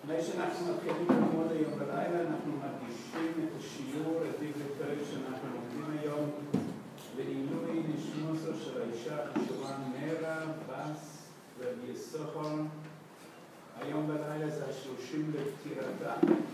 לפני שאנחנו מתחילים ללמוד היום בלילה, אנחנו מדגישים את השיעור, את דברי תורה שאנחנו לומדים היום, לעילוי נשמתו של האישה החשובה נרה בס רבי יששכר. היום בלילה זה 30 לפטירתה,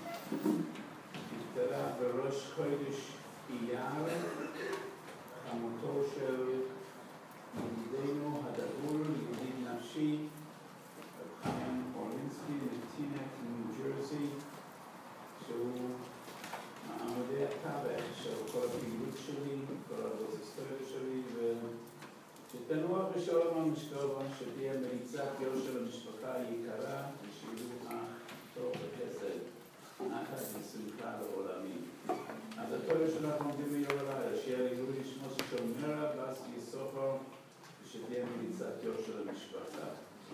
נפטרה בראש חודש אייר, חמותו של ידידנו הדגול, ידיד נפשי, חיים אורלינסקי מטינק, ניו ג'רזי, שהוא מעמודי התווך של כל הפעילות שלי, כל ההיסטוריה שלי, ושתנוח בשלום על משכבו, שתהיה מליצת יושר למשפחה היקרה, ושיהיו אח טוב וחסד, נחת ושמחה לעולמים. אז התורה שאנחנו עומדים ביום הלילה, שיהיה לעילוי נשמתו של נרה בס יששכר, ושתהיה מליצת יושר למשפחה.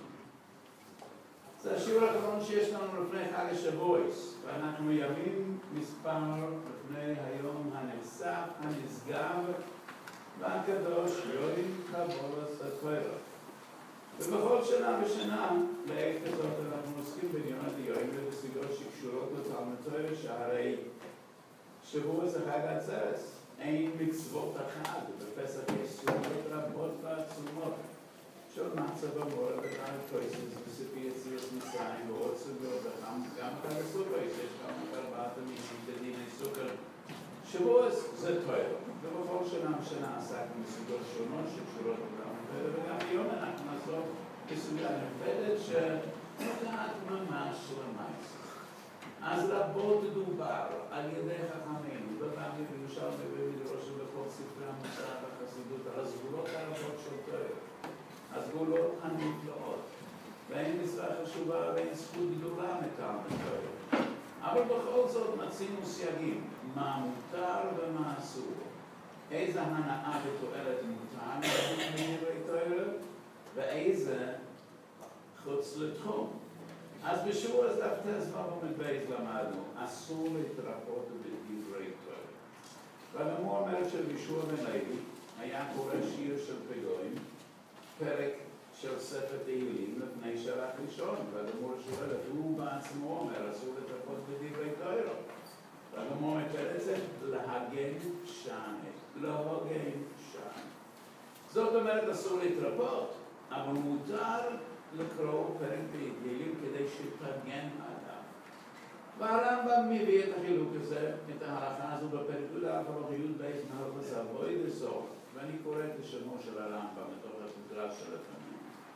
זה השיעור האחרון שיש לנו לפני חג השבועות, ואנחנו ימים מספר לפני היום הנחשף, הנשגב, והקדוש יורים קבולת התורה. ובכל שנה ושנה, לעת כזאת אנחנו עוסקים בעניין הדיון ובסוגיות שקשורות לתלמוד תורה, שהרי שבוע זה חג העצרת. אין מצוות החג, בפסח יש סעודות רבות ועצומות. של מצב המורה ודעת קויסוס בספי יציאת מצרים ועוד סוגיות גם חג הסוכות, יש גם ארבעת המינים בדיני סוכות. שבוע זה תורה, ובכל שנה ושנה עסקנו בסוגיות שונות שקשורות לתלמוד תורה, וגם היום אנחנו נעסוק בסוגיה נפרדת שנוגעת ממש למעשה. אז רבות דובר על ידי חכמינו, בבבלי בירושלמי ובמדרש ובכל ספרי המוסר והחסידות, על הסגולות הרבות של תורה. הסגולות הנפלאות, ואין מצווה חשובה ואין זכות גדולה מתלמוד תורה. אבל בכל זאת מצינו סייגים, מה מותר ומה אסור. איזה הנאה ותועלת מותר מדברי תורה, ואיזה חוץ לתחום. אז בשבוע אז דף ט"ו עמוד בייס למדנו, אסור להתרפות בדברי תורה. והגמרא אומרת שבישוע בן לוי היה קורא שיר של פגועים, פרק של ספר תהילים לפני שלח ראשון, והגמרא שואלת, הוא בעצמו אומר, אסור להתרפות בדברי תורה. והגמרא מתאר את זה להגן שנה, להגן שנה. זאת אומרת, אסור להתרפות, אבל מותר לקרוא פרק תהילים כדי שתגן עליו. והרמב"ם מביא את החילוק הזה, את ההלכה הזו בפרק י' הלכות בייס מהלכות סבוי לסוף, ואני קורא את שמו של הרמב"ם מתוך המדרש של התלמוד.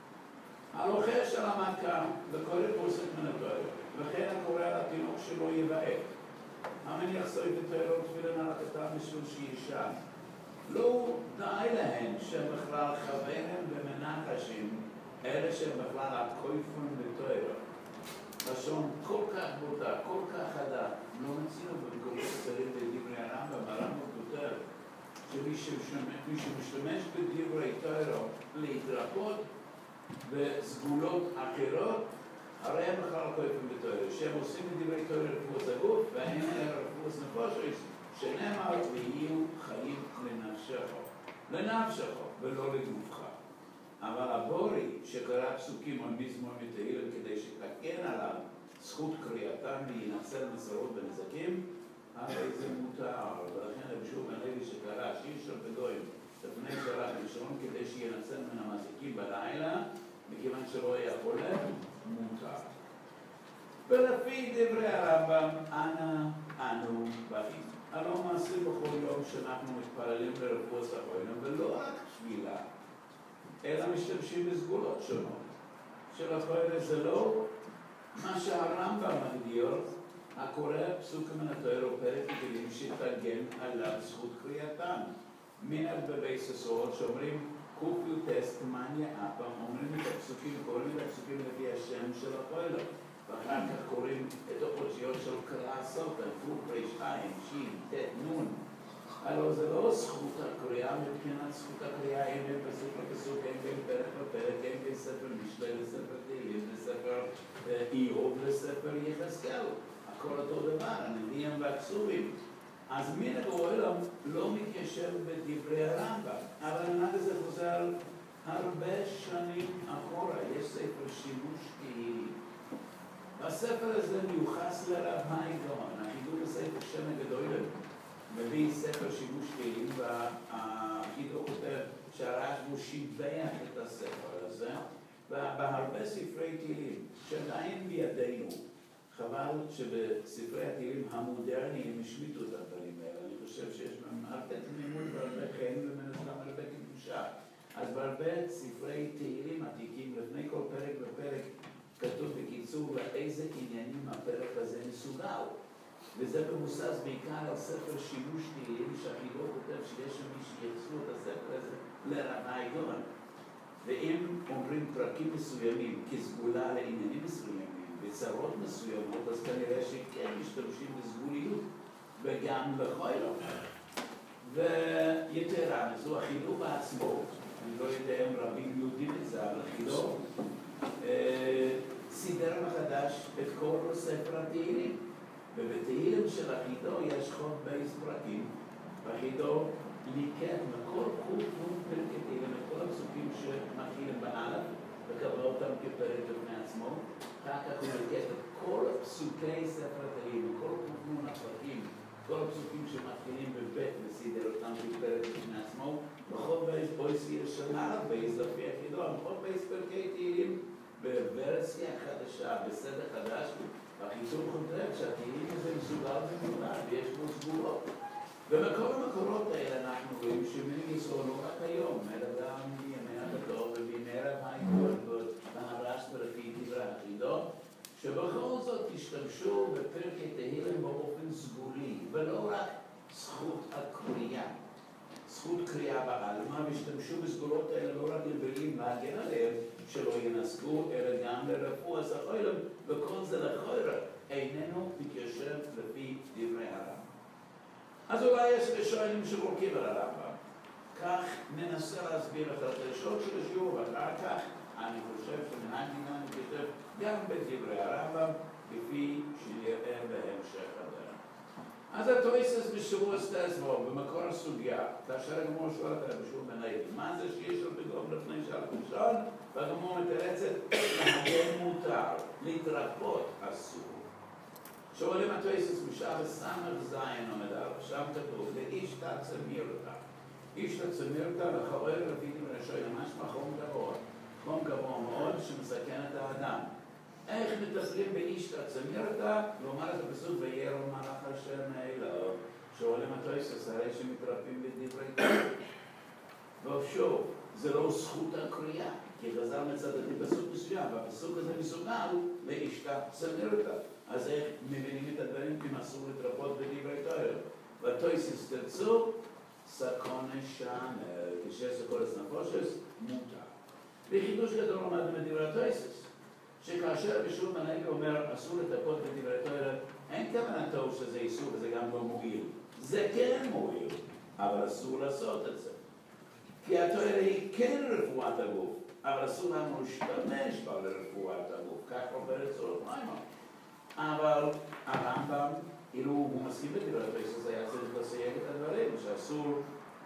הלוחש על המכה וקורא פוסק מן התורה, וכן הקורא על התינוק שלו יבעט. המניח סויף תורה ותפילין על הכתב בשביל שישן. לא די להן שהם בכלל חבריהם ומנחשים, אלה שהם בכלל הקויפון בתורה. לשון כל כך בוטה, כל כך חדה, לא מצינו במקומות אחרים בדברי הרמב"ם, הרמב"ם כותב שמי שמשתמש בדברי תורה להתרפות בסגולות אחרות, הרי הם בכלל קויפון בתורה, שהם עושים בדברי תורה רפואת הגוף, והן רפואת נפש, שנאמר ויהיו חיים לנפשך ולא לגופך. אבל הבורי שקרא פסוקים על מזמור מתהילים כדי שתקן עליו זכות קריאתם וינצל מסרות ונזקים, הרי זה מותר. ולכן רבי בן לוי שקרא שיר של פגועים לפני שלח ראשון כדי שינצל מן המזיקים בלילה, מכיוון שלא היה חולה, מותר. ולפי דברי הרמב"ם, אנו באים. הלא מעשה בכל יום שאנחנו מתפללים לרפואת החולים, ולא רק תפילה, אלא משתמשים בסגולות שונות. של התורה זה לא מה שהרמב"ם מגדיר, הקורא פסוק מן התורה או פרק תהילים שתגן עליו זכות קריאתם. מנהג בבייס הסוהר שאומרים קופיוטס תמניה אפם, אומרים את הפסוקים, קוראים את הפסוקים לפי השם של התורה. ואחר כך קוראים את האותיות של קרא סוטה, קוף רשעים, שין, תת, נון. הלוא זה לא זכות הקריאה מבחינת זכות הקריאה, אין בין פסוק לפסוק, אין בין פרק לפרק, אין בין ספר משלי לספר תהילים, לספר איוב, לספר יחזקאל. הכל אותו דבר, הנביאים והכתובים. אז מנהג העולם לא מתיישב בדברי הרמב"ם, אבל המנהג הזה חוזר הרבה שנים אחורה, יש ספר שימוש תהילים. הספר הזה מיוחס לרב חיים גאון. החידוש בספר שם הגדול מביא ספר שיבוש תהילים, והחידוש כותב שהרשב"י שיבח את הספר הזה, ובהרבה ספרי תהילים שעדיין בידינו. חבל שבספרי התהילים המודרניים השמיטו את הדברים האלה. אני חושב שיש בהם הרבה תמימות והרבה חיים ומנסים הרבה קדושה. אז בהרבה ספרי תהילים עתיקים, לפני כל פרק ופרק כתוב בקיצור לאיזה עניינים הפרק הזה מסוגל. וזה מבוסס בעיקר על ספר שיבוש תהילים, שהחידוש כותב שיש שם מי שיצרו את הספר הזה לרבי גאון. ואם אומרים פרקים מסוימים כסגולה לעניינים מסוימים וצרות מסוימות, אז כנראה שכן משתמשים בסגוליות וגם לחוילו. ויתרה מזו, החידוש בעצמו, אני לא יודע אם רבים יודעים את זה, אבל החידוש סידר מחדש את כל ספר התהילים. ובתהילים של החידוש יש חוב בייס פרקים. החידוש ליקט מכל חוב פרקי תהילים את כל הפסוקים שמתחילים באלף וקבע אותם כפרק בפני עצמו. אחר כך הוא ליקט את כל פסוקי ספר התהילים, כל חוב הפרקים, כל הפסוקים שמתחילים בבית וסידר אותם כפרק בפני עצמו. בחוב בייס בויסי של אלף בייס לפי החידוש, בחוב בייס פרקי תהילים בוורסיה חדשה, בסדר חדש. החידוש כותב שהתהילים הזה מסוגל ומולד ויש בו סגולות. ובכל המקורות האלה אנחנו רואים שמנהיג ישראל לא רק היום, אלא גם בימי הגדול ובימי רב חיים גאון והרשב"י לפי דברי החידוש, שבכל זאת השתמשו בפרקי תהילים באופן סגולי, ולא רק זכות הקריאה. זכות קריאה בעלמא, והשתמשו בסגולות האלה לא רק לבלים להגן עליהם, שלא ינסקו, אלא גם לרפוא את החולים, וכל זה לחוירה איננו מתיישב לפי דברי הרב. אז אולי יש לשואלים שחולקים על הרמב"ם. כך ננסה להסביר את הדרשות של השיעור, ואחר כך אני חושב שמנהג דינם מתיישב גם בדברי הרמב"ם, כפי שנראה בהמשך הדרך. אז התוספות בשבוע סטסבו, במקור הסוגיה, כאשר הגמור שואלת על בשביל בנהיגים, מה זה שיש לו בגום לפני שלב ראשון? והגמור מתרצת, להגן מותר, להתרפות אסור. שואלים התוספות בשעה בסמר זין עומד עליו, שם כתוב, לאיש תצמיר אותה. איש תצמיר אותה לחולל רבידים רשוי, ממש חום גבוה. חום גבוה מאוד שמסכן את האדם. איך מטפלים באיש תצמיר אותה? לומר את הפסוק וירא מלאך השם מאליו. שואלים התוספות, הרי שמתרפים בדברי תורה. ושוב, זה לא זכות הקריאה, כי חז"ל מצטטים פסוק מסוים, והפסוק הזה מסוגל לאיש תצמיר אותה. אז איך מבינים את הדברים אם אסור להתרפות בדברי תורה? והתוספות תרצו, סכון שם, כשסכונס נפושס, מותר. בחידוש גדול למדנו בדברי התוספות, שכאשר בשביל מנהיג אומר אסור לטפות בדברי תורה, אין כוונתו שזה איסור וזה גם לא מועיל. זה כן מועיל, אבל אסור לעשות את זה. כי התורה היא כן רפואת הגוף, אבל אסור לנו להשתמש בה לרפואת הגוף, כך עובר את צורך מיימון. אבל הרמב"ם, אילו הוא מסכים בדברי התוספות, היה צריך לסייג את הדברים, שאסור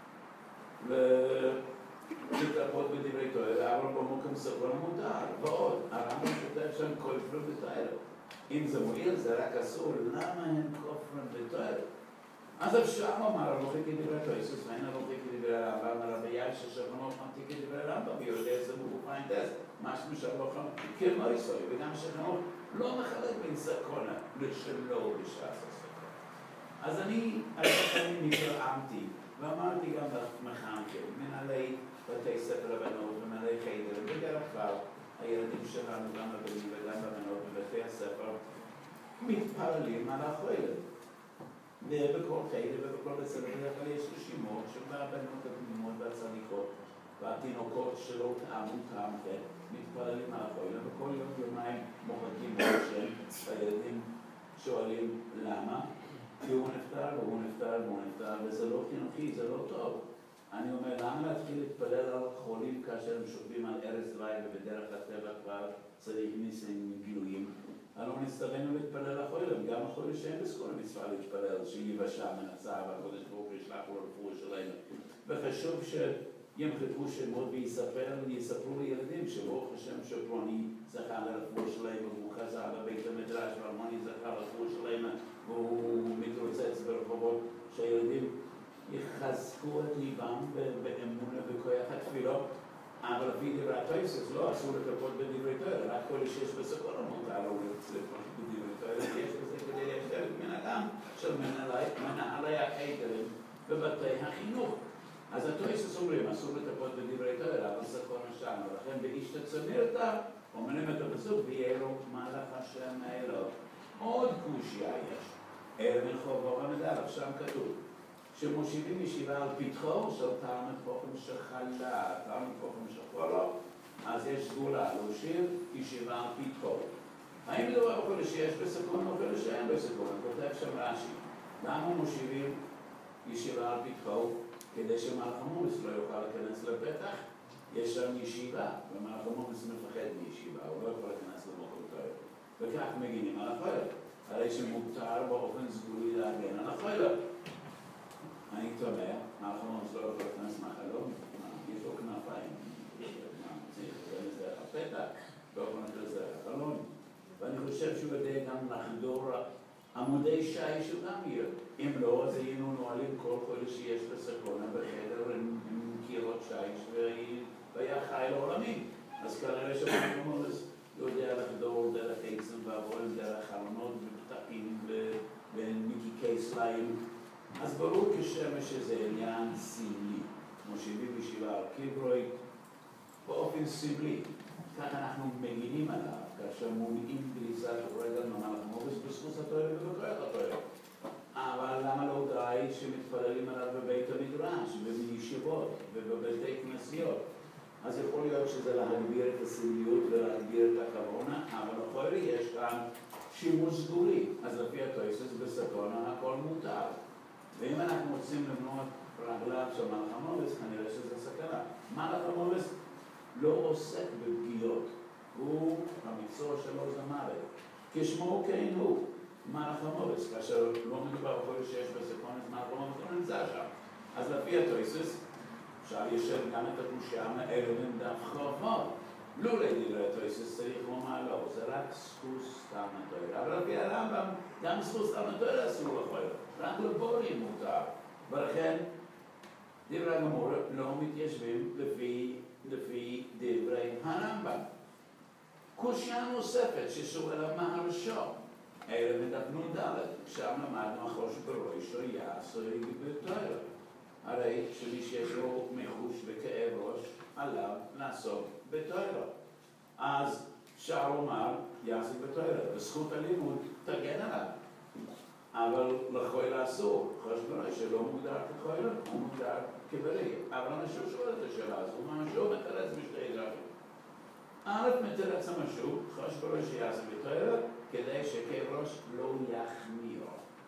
להתרפות בדברי תורה, אבל במוקם סכון מותר. ועוד, הרמב"ם כותב שם כופרים בתורה. אם זה מועיל, זה רק אסור, למה הם כופרים בתורה? אז אפשר לומר, הלוכי כדברי התוספות, ואין הלוכי כדברי הרמב"ם, הרבי ישע שכנות ממתיק כדברי הרמב"ם, ויודע את זה בגופיינטס, משהו שהלוכם כמו ישראל, וגם שכנות לא מחלק בין סכונה לשלו בשעת הסכונה. אז אני נתרעמתי, ואמרתי גם למחנכים, מנהלי בתי ספר הבנות ומנהלי חיידר, בדרך כלל הילדים שלנו, גם הבנים וגם הבנות בבתי הספר, מתפללים על החוילים. ובכל חיידר ובכל בית ספר בדרך כלל יש רשימות שבבנות התמימות והצדיקות והתינוקות שלא טעמו טעם מתפללים על החוילים, וכל יום יומיים מוחקים בשם, והילדים שואלים למה? כי הוא נפטר והוא נפטר והוא נפטר, וזה לא חינוכי, זה לא טוב. אני אומר, למה להתחיל להתפלל על חולים כאשר הם שוכבים על ערש דווי ובדרך לטבע כבר צריך ניסים גילויים? הלוא נצטווינו להתפלל לחולים, גם החולים שהם בזכות המצווה להתפלל, שיבשה מנצה והקדוש ברוך הוא ישלח לו רפואה שלנו. וחשוב ימחקו שמות ויספרו לילדים שברוך השם שפלוני זכה לרפואה שלהם והוא חזר בבית המדרש והרמוני זכה לרפואה שלהם והוא מתרוצץ ברחובות, שהילדים יחזקו את ליבם באמונה בכוח התפילות. אבל לפי דברי התוספות לא אסור לטפות בדברי תורה, רק כל שיש בסקול מותר לו לטפות בדברי תורה, יש בזה כדי ליישר את מנהגם של מנהלי החיידרים בבתי החינוך. אז התוספות אומרים, אסור לטפות בדברי תורה, אבל סקול שם, ולכן באיש תצמירתא, אומרים את הפסוק, ויהיה לו מלאך השם האלוה. עוד קושיה יש, אל מלכו במדבר, שם כתוב. שמושיבים ישיבה על פתחו של תלמיד חכם שחלה, תלמיד חכם שחלה, אז יש סגולה להושיב ישיבה על פתחו. האם מדובר בכל שיש בסיכון או כל שאין בסיכון? כותב שם רש"י. למה מושיבים ישיבה על פתחו? כדי שמלאך המוס לא יוכל להיכנס לפתח. יש שם ישיבה, ומלאך המוס מפחד מישיבה, הוא לא יכול להיכנס למקום טוב. וכך מגינים על החולה. הרי שמותר באופן סגולי להגן על החולה. אני תומע, מלאך המוס לא יכול להיכנס מהחלום, יש לו כנפיים, צריך להיכנס דרך הפתח, באופן כזה החלום. ואני חושב שהוא יודע גם לחדור עמודי שיש הוא גם יהיה. אם לא, אז היינו נועלים כל חודש שיש בסקונה בחדר עם קירות שיש והיה חי לעולמים. אז כנראה שמלאך המוס יודע לחדור דרך עצם ועבורים, דרך חלונות ופתחים ומקיקי סלעים. אז ברור כשם שזה עניין סמלי, מושיבים ישיבה על קברוי באופן סמלי. כך אנחנו מגינים עליו, כאשר מונעים דריסת רגל ממלאך המוס בזכות התורה ובכוח התורה. אבל למה לא די שמתפללים עליו בבית המדרש, ובישיבות, ובבתי כנסיות? אז יכול להיות שזה להגביר את הסמליות ולהגביר את הכוונה, אבל בכל יש כאן שימוש סגולי. אז לפי התוספות בסקונה הכל מותר. ואם אנחנו רוצים למנוע רגליו של מלאך המוס, כנראה שזה סכנה. מלאך המוס לא עוסק בפגיעות. הוא, המקצוע שלו זה מוות. כשמו כן הוא, מלאך המוס, כאשר לא מדובר בכל שיש בסקונה, אז מלאך המוס לא נמצא שם. אז לפי התוספות, אפשר ישב גם את הקושיה האלה דף חובות. לא לדברי התוספות צריך לומר לא, זה רק זכות סתם התורה. אבל לפי הרמב"ם, גם זכות סתם התורה אסור לכל. רק לבורים מותר. ולכן, דברי הגמרא לא מתיישבים לפי דברי הרמב"ם. קושיה נוספת ששואל המהרש"א, ערב מדף נ"ד, שם למדנו החוש בראשו יעשו בתורה. הרי שמי שיש לו מחוש וכאב ראש, עליו לעשות בתורה. אז אפשר לומר, יעשה בתורה, וזכות הלימוד תגן עליו. אבל לחול אסור, חוש בראשו לא מוגדר כחול, הוא מוגדר כבריא. אבל המשהו שואל את השאלה הזו, המשהו מתרץ בשתי דרכים. א' מתרץ המשהו, חוש בראשו יעשה בתורה, כדי שכאב ראש לא יחמיר.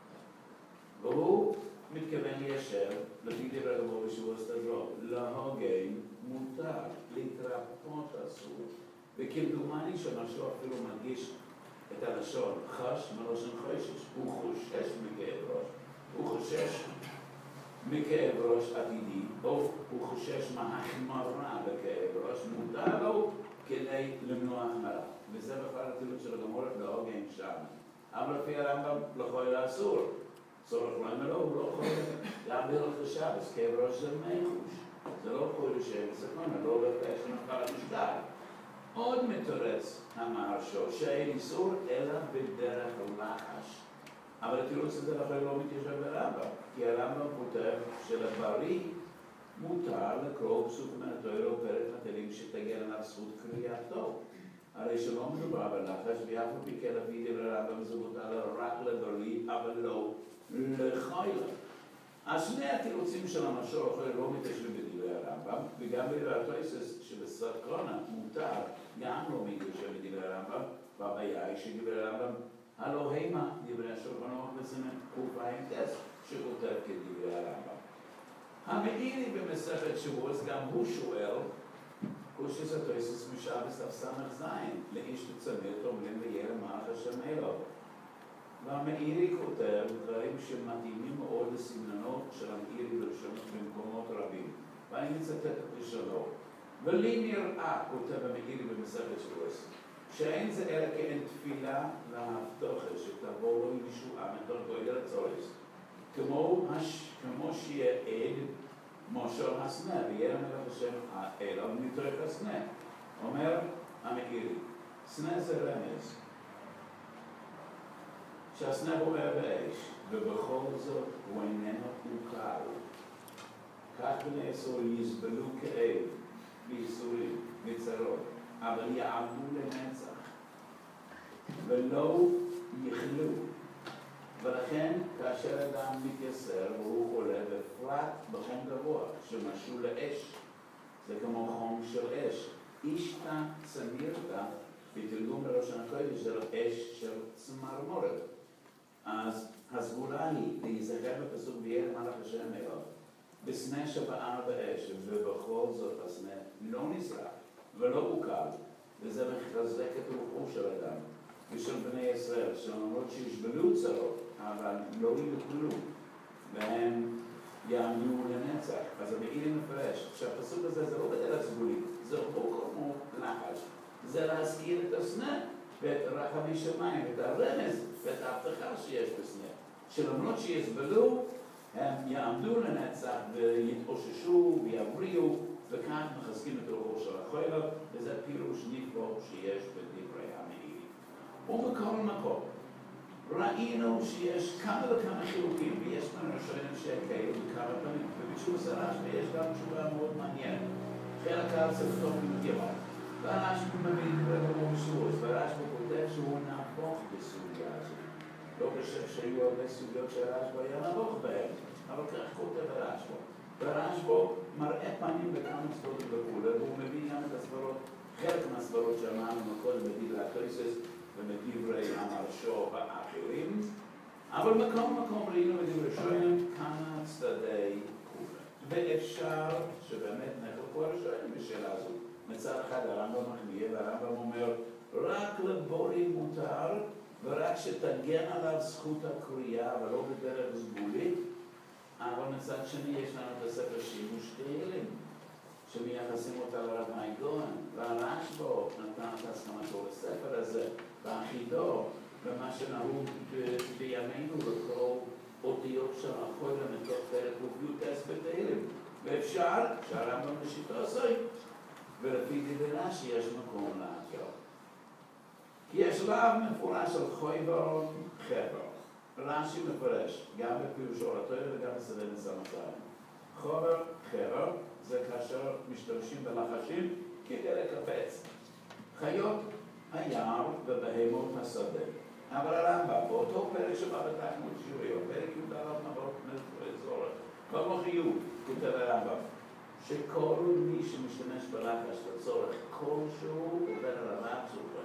והוא מתכוון ליישר, לפי דברי הגמרא בשבוע סתדרו, להוגן מותר, להתרפות אסור. וכמדומני שמשהו אפילו מדגיש את הלשון חש מלשון חושש, הוא חושש מכאב ראש, הוא חושש מכאב ראש עתידי, או הוא חושש מהחמרה בכאב ראש, מותר לו כדי למנוע החמרה. וזה בכלל התירוץ של הגמרא להוגן שם. אבל לפי הרמב"ם לכל האסור. צורך למה לא, הוא לא יכול להעביר לך שבס, כאב ראש זה מחוש. זה לא יכול לשם בסכונה, לא לפי שנפל המשקל. עוד מתורץ המהרש"א שאין איסור אלא בדרך לחש. אבל התירוץ הזה לכן לא מתיישב ברמב"ם, כי הרמב"ם כותב שלבריא מותר לקרוא פסוק מן התורה או פרק התהילים שתגן עליו זכות קריאתו. הרי שלא מדובר בלחש, ואף על פי כן לפי דברי הרמב"ם זה מותר רק לבריא, אבל לא לחיילה. אז שני התירוצים של המשור לא מתיישבים בדברי הרמב"ם, וגם בדברי התוספות שבסקונה מותר, גם לא מתיישב בדברי הרמב"ם, והבעיה היא שדברי הרמב"ם, הלא הימה דברי השולחן ערוך בסימן קע"ט שכותב כדברי הרמב"ם. המאירי במסכת שבועות גם הוא שואל, קושיות התוספות משבס תס"ז, לאיש תצמא אומרים וירא מלאך השם אלוה. והמאירי כותב דברים שמתאימים מאוד לסגנונו של המאירי בראשונות במקומות רבים. ואני מצטט את ראשונו. ולי נראה, כותב המגילי במסכת שבועס, שאין זה אלא כאין תפילה להבטחה שתבוא לו ישועה מתוך גודל הצורך. כמו שיהיה עד מושל הסנה, ויהיה למלך השם אלא מתוך הסנה. אומר המגילי, סנה זה רמז, שהסנה בוער באש, ובכל זאת הוא איננו מוכר. כך בני ישראל יסבלו כאב, בייסורים, בצרות, אבל יעמדו לנצח, ולא יחלו. ולכן, כאשר אדם מתייסר והוא חולה, בפרט בחום גבוה, שמשול לאש, זה כמו חום של אש. אישתא צמירתא, בתרגום בראשון הקודש, זה אש של צמרמורת. אז הסגולה היא להיזכר בפסוק ויהיה למלך השם אליו. בסנה שבער באש, ובכל זאת הסנה לא נזרק ולא הוקל, וזה מחזק את רוחו של אדם ושל בני ישראל, שלמרות שישבלו צרות, אבל לא יוכלו, והם יעמדו לנצח. אז המעיל מפרש, שהפסוק הזה זה לא בדרך סגולי, זה לא כמו לחש, זה להזכיר את הסנה ואת רחמי שמיים, את הרמז ואת ההבטחה שיש בסנה, שלמרות שיסבלו, הם יעמדו לנצח ויתאוששו ויבריאו, וכך מחזקים את רוחו של החייל, וזה פירוש נפלא שיש בדברי המעיל. ובכל מקום, ראינו שיש כמה וכמה חילוקים, ויש לנו ראשונים שכאלו כמה פעמים, ובתשובה סרש ויש גם תשובה מאוד מעניינת. חלק על ספתו במגילה, והרשב"י מביא דברי במורשוס, והרשב"י כותב שהוא נהפוך בסוגיה הזאת. לא חושב שהיו הרבה סוגיות שהרשב"י היה נבוך בהן, אבל כך כותב הרשב"י. והרשב"י מראה פנים בכמה ספרות וכולי, והוא מביא גם את הספרות, חלק מהספרות שאמרנו קודם בדברי הקריסס ובדברי המרשו האחרים, אבל מקום ראינו בדברי שוין כמה צדדי כולה. ואפשר שבאמת נחלקו הראשונים בשאלה הזו. מצד אחד הרמב"ם מחמיא והרמב"ם אומר, רק לבורי מותר, ורק שתגן עליו זכות הקריאה, אבל לא בדרך סגולית. אבל מצד שני יש לנו את הספר שימוש תהילים, שמייחסים אותה לרב מאיר גאון, והרשב"י נתן את הסכמתו לספר הזה, והחידו, ומה שנהוג בימינו לקרוא אותיות של החול מתוך פרק ופיוטס בתהילים. ואפשר שהרמב"ם בשיטו עשוי, ולפי דברה שיש מקום להכיר. כי יש לאו מפורש על חויבר חבר. רש"י מפרש, גם בפירושו לתורה וגם בסדר מסמכיים. חובר חבר זה כאשר משתמשים בלחשים כדי לקפץ. חיות היער ובהמות השדה. אבל הרמב"ם, באותו פרק שבא בתחמוד שיעורי, פרק י"ד נבות לצורך, במוחיות, כותב הרמב"ם, שכל מי שמשתמש בלחש לצורך כלשהו עובר על הרב צורך.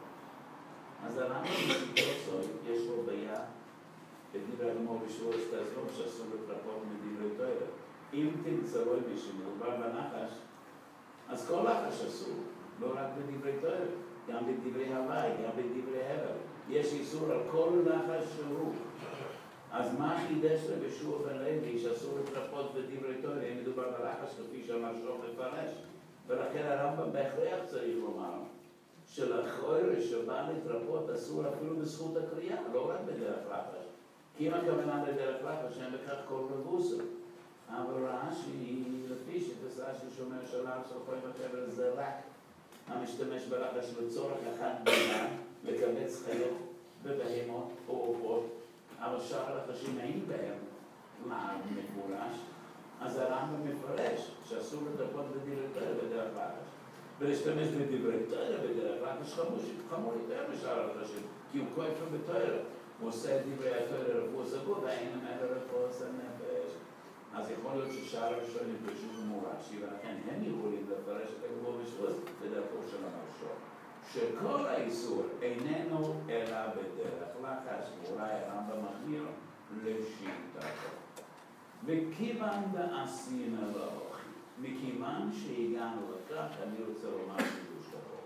אז הרמב"ם בסיטוסוי יש לו בעיה בדברי הגמור בשיעור הסתזלום שאסור לפרפות מדברי תורה. אם תמצאו מישהו מדובר בנחש, אז כל לחש אסור, לא רק בדברי תורה, גם בדברי הוואי, גם בדברי הבל. יש איסור על כל לחש שהוא. אז מה חידש לבשוע בן לוי שאסור לפרפות בדברי תורה אם מדובר בלחש כפי שאמר שוב לפרש? ולכן הרמב"ם בהכרח צריך לומר שלחוירה שבא להתרפות אסור אפילו בזכות הקריאה, לא רק בדרך לחש. כי אם הכוונה לדרך לחש, אין בכך כל רבוסו. אבל רש"י, לפי שתסעה ששומר שלב של חוי וחבר, זה רק המשתמש בלחש לצורך אחד בלבד, לקבץ חיות בבהמות או עופות, אבל שאר הלחשים אין בהם לעג מפורש, אז הרמב"ם מפרש שאסור לטרפות בדברי תורה בדרך לחש. ולהשתמש בדברי תורה בדרך לחש חמור יותר משאר הלחשים, כי הוא כופר בתורה. הוא עושה את דברי התורה רפואה סגור, ואין ממנו רפואה נפש. אז יכול להיות ששאר הראשונים פשוט מורשי, ולכן הם יכולים לפרש את הגבור בשבוס בדרכו של המרשו. שכל האיסור איננו אלא בדרך לחש, ואולי הרמב"ם מחמיר לשיטתו. וכיוון דעשינה לאוכי, מכיוון שהגענו לכך, אני רוצה לומר חידוש גדול.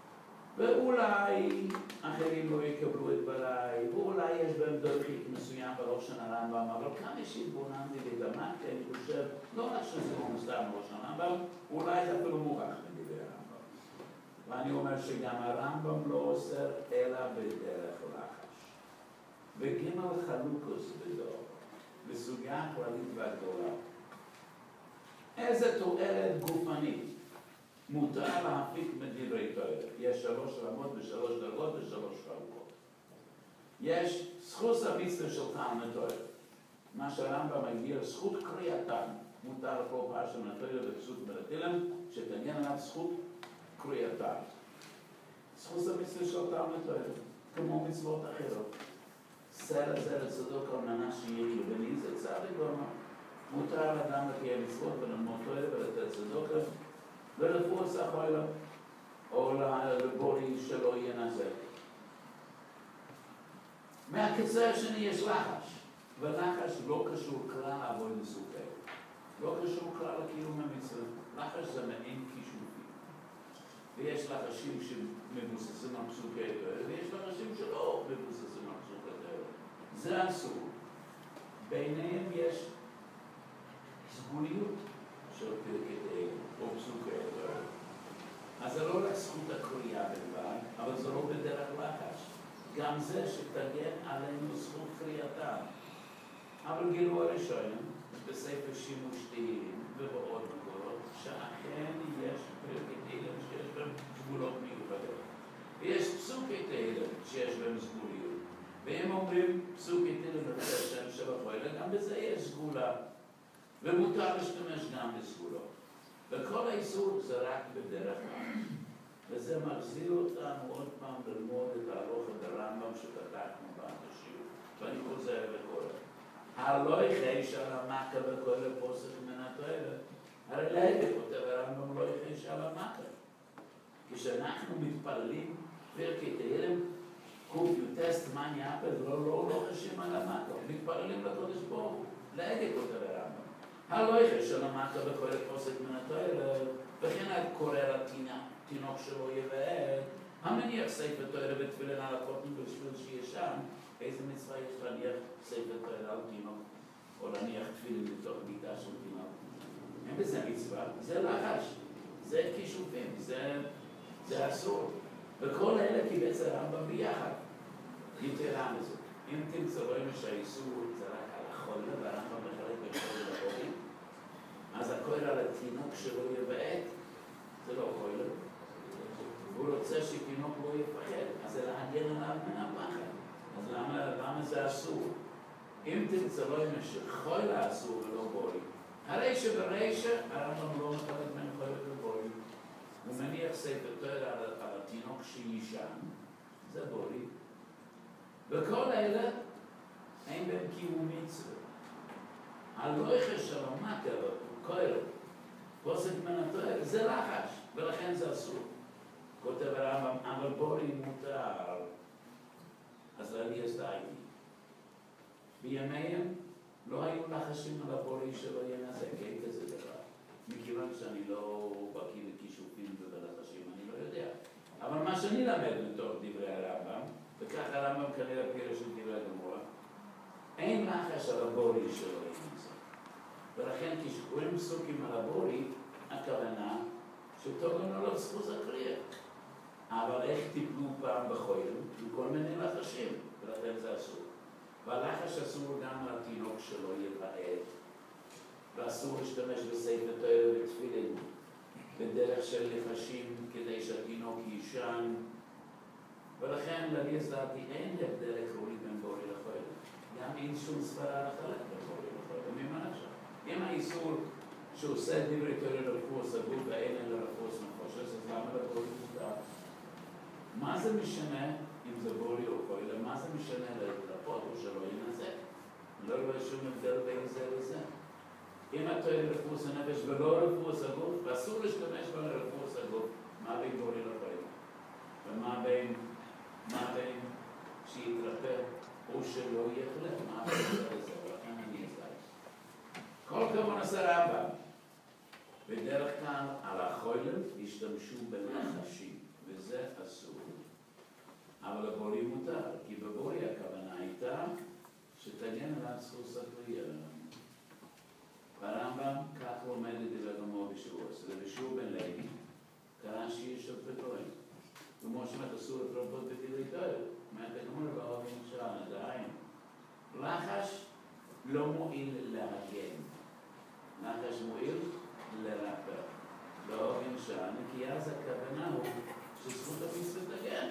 ואולי אחרים לא יקבלו את דבריי, ואולי יש בהם דרכית מסוים בראשון הרמב"ם, אבל כאן יש התבוננתי ודמקתי, אני חושב, לא רק שזה לא מוסתר בראשון הרמב"ם, אולי זה אפילו מוכח מדברי הרמב"ם. ואני אומר שגם הרמב"ם לא אוסר אלא בדרך לחש. וגימל חלוקוס בדור, בסוגיה הכללית והגדולה. איזה תועלת גופנית מותר להפיק מדברי תורה? יש 3 רמות ו3 דרגות ו3 חלוקות. יש זכות המצווה של תלמוד תורה, מה שהרמב"ם מגדיר זכות קריאתן, מותר לכל פרשה מן התורה וכסות מלתילם, שתעניין עליו זכות קריאתן. זכות המצווה של תלמוד תורה, כמו מצוות אחרות. סלע לצדוק על מנה שיהיה לבני, זה צדיק גמור. מותר לאדם לקיים מצוות וללמוד תורה ולתת צדוקה ולפרוס החוילה, או לבורי שלא ינזק. מהקצה השני יש לחש, ולחש לא קשור כלל לעבוד מסוכר. לא קשור כלל לקיום המצווה. לחש זה מעין כישופי. ויש לחשים שמבוססים על פסוקי תורה, ויש לחשים שלא מבוססים על פסוקי תורה. זה אסור. ביניהם יש סגוליות של פרקי תורה או פסוקי תורה. אז זה לא רק זכות הקריאה בלבד, אבל זה לא בדרך לחש. גם זה שתגן עלינו זכות קריאתה. אבל גילו הראשון, בספר שימוש תהילים ובעוד מקורות, שאכן יש פרקי תהילים שיש בהם סגולות מיוחדות. ויש פסוקי תהילים שיש בהם סגוליות. והם אומרים פסוקי תהילים בפרשן של החוילה, גם בזה יש סגולה. ומותר להשתמש גם בסגולות. וכל האיסור זה רק בדרך כלל. וזה מחזיר אותנו עוד פעם ללמוד את ההלכה ברמב"ם שפתחנו בשיעור. ואני חוזר וקורא. הלא יחש על המכה וכל הפוסק מן התועלת. הרי להגיד כותב הרמב"ם לא יחש על המכה. כשאנחנו מתפללים פרקי תהילים, קופיוטסט מניה לא חשים על המכה. מתפללים לקודש ברוך הוא. להגיד כותב הרמב"ם. הלא יחש על המכה וכל הפוסק מן התועלת. וכן קורא לתינוק שלו יבעט, המניח ספר תורה ותפילין על הכותל בשביל שיהיה שם, איזה מצווה יש להניח ספר תורה על תינוק, או להניח תפילין בתוך מיטה של תינוק? אין בזה מצווה, זה לחש, זה כישופים, זה אסור. וכל אלה קיבץ הרמב"ם ביחד. יתרה מזה, אם תמצא רואים שהאיסור זה רק על החולה, והרמב"ם מחלק בין חולה לחולים, אז הקורא על התינוק שלו יבעט, זה לא חולה. והוא רוצה שתינוק לא יפחד, אז זה להגן עליו מן הפחד. אז למה זה אסור? אם תמצא לו עם שחולה אסור ולא בורי, הרי שברישא הרמב"ם לא מחלק בין חולה ובורי. הוא מניח ספר תורה על התינוק שישן, זה בורי. וכל אלה אין בהם קיום מצווה. הלא יחש על המכה וכולל, פוסק מן התורה, זה לחש, ולכן זה אסור. כותב הרמב"ם, אבל בורי מותר, אז אני הסתייגתי. בימיהם לא היו לחשים על הבורי שלא ינזק, אין כזה דבר. מכיוון שאני לא בקיא בכישופים ובלחשים, אני לא יודע. אבל מה שאני למד מתוך דברי הרמב"ם, וכך הרמב"ם כנראה פירש את דברי הגמרא, אין לחש על הבורי שלא ינזק. ולכן כשקוראים פסוקים על הבורי, הכוונה שתוגן לו זכות הקריאה. אבל איך טיפלו פעם בחוילים? עם כל מיני לחשים, ולכן זה אסור. והלחש אסור גם לתינוק שלו יבעט, ואסור להשתמש בספר תורה ותפילין בדרך של לחשים כדי שהתינוק יישן. ולכן אני הסברתי, אין הבדל עקרוני בין בורי לחוילים. גם אין שום סברה לחלק בין בורי לחוילים. ממה עכשיו? אם האיסור שעושה דברי תורה לרפואה סגור ואין אלא רפואה נפש, אז למה לבורי מותר? מה זה משנה אם זה בורי או חוילה? מה זה משנה לרפות או שלא ינזק? לא רואה שום הבדל בין זה לזה. אם אתה רפואה נפש ולא רפואה סגור, ואסור להשתמש בה לרפואה סגור, מה בין בורי לחוילה? ומה בין שיתרפא או שלא יחלה? מה בין זה לזה? ולכן אני אסתכל. כל כמון עשה רמב"ם. בדרך כלל על החוילים השתמשו בלחשים, וזה אסור. אבל הבורי מותר, כי בבורי הכוונה הייתה שתגן לחש לא מועיל להגן, לחש מועיל לרפא. לא אינשן, כי אז הכוונה הוא שזכות המצווה תגן.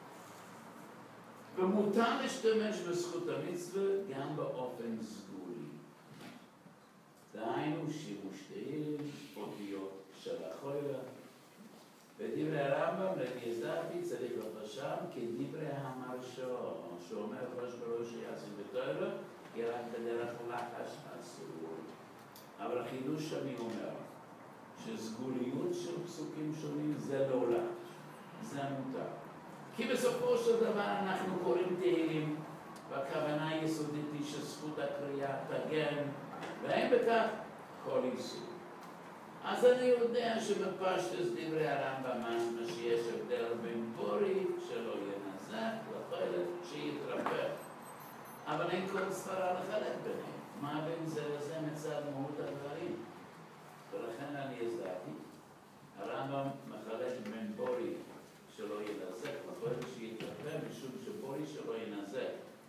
ומותר להשתמש בזכות המצווה גם באופן סגולי. דהיינו שימוש תהילים, אותיות של החוילה. בדברי הרמב"ם, רבי יזרעאל צריך לפרשם כדברי המרשו, שאומר ראש בראש יעשו בתורה, כי רק בדרך לחש אסור. אבל החידוש שאני אומר, שסגוליות של פסוקים שונים זה לא לחש, זה מותר. כי בסופו של דבר אנחנו קוראים תהילים, והכוונה היסודית היא שזכות הקריאה תגן, ואין בכך כל איסור. אז אני יודע שבפשטוס דברי הרמב"ם משמע שיש הבדל בין בורי שלא ינזק לחולת שיתרפא. אבל אין כל סברה לחלק ביניהם. מה בין זה לזה מצד מהות הדברים? ולכן אני הזדעתי. הרמב"ם מחלק בין בורי שלא ינזק לחולת שיתרפא, משום שבורי שלא ינזק.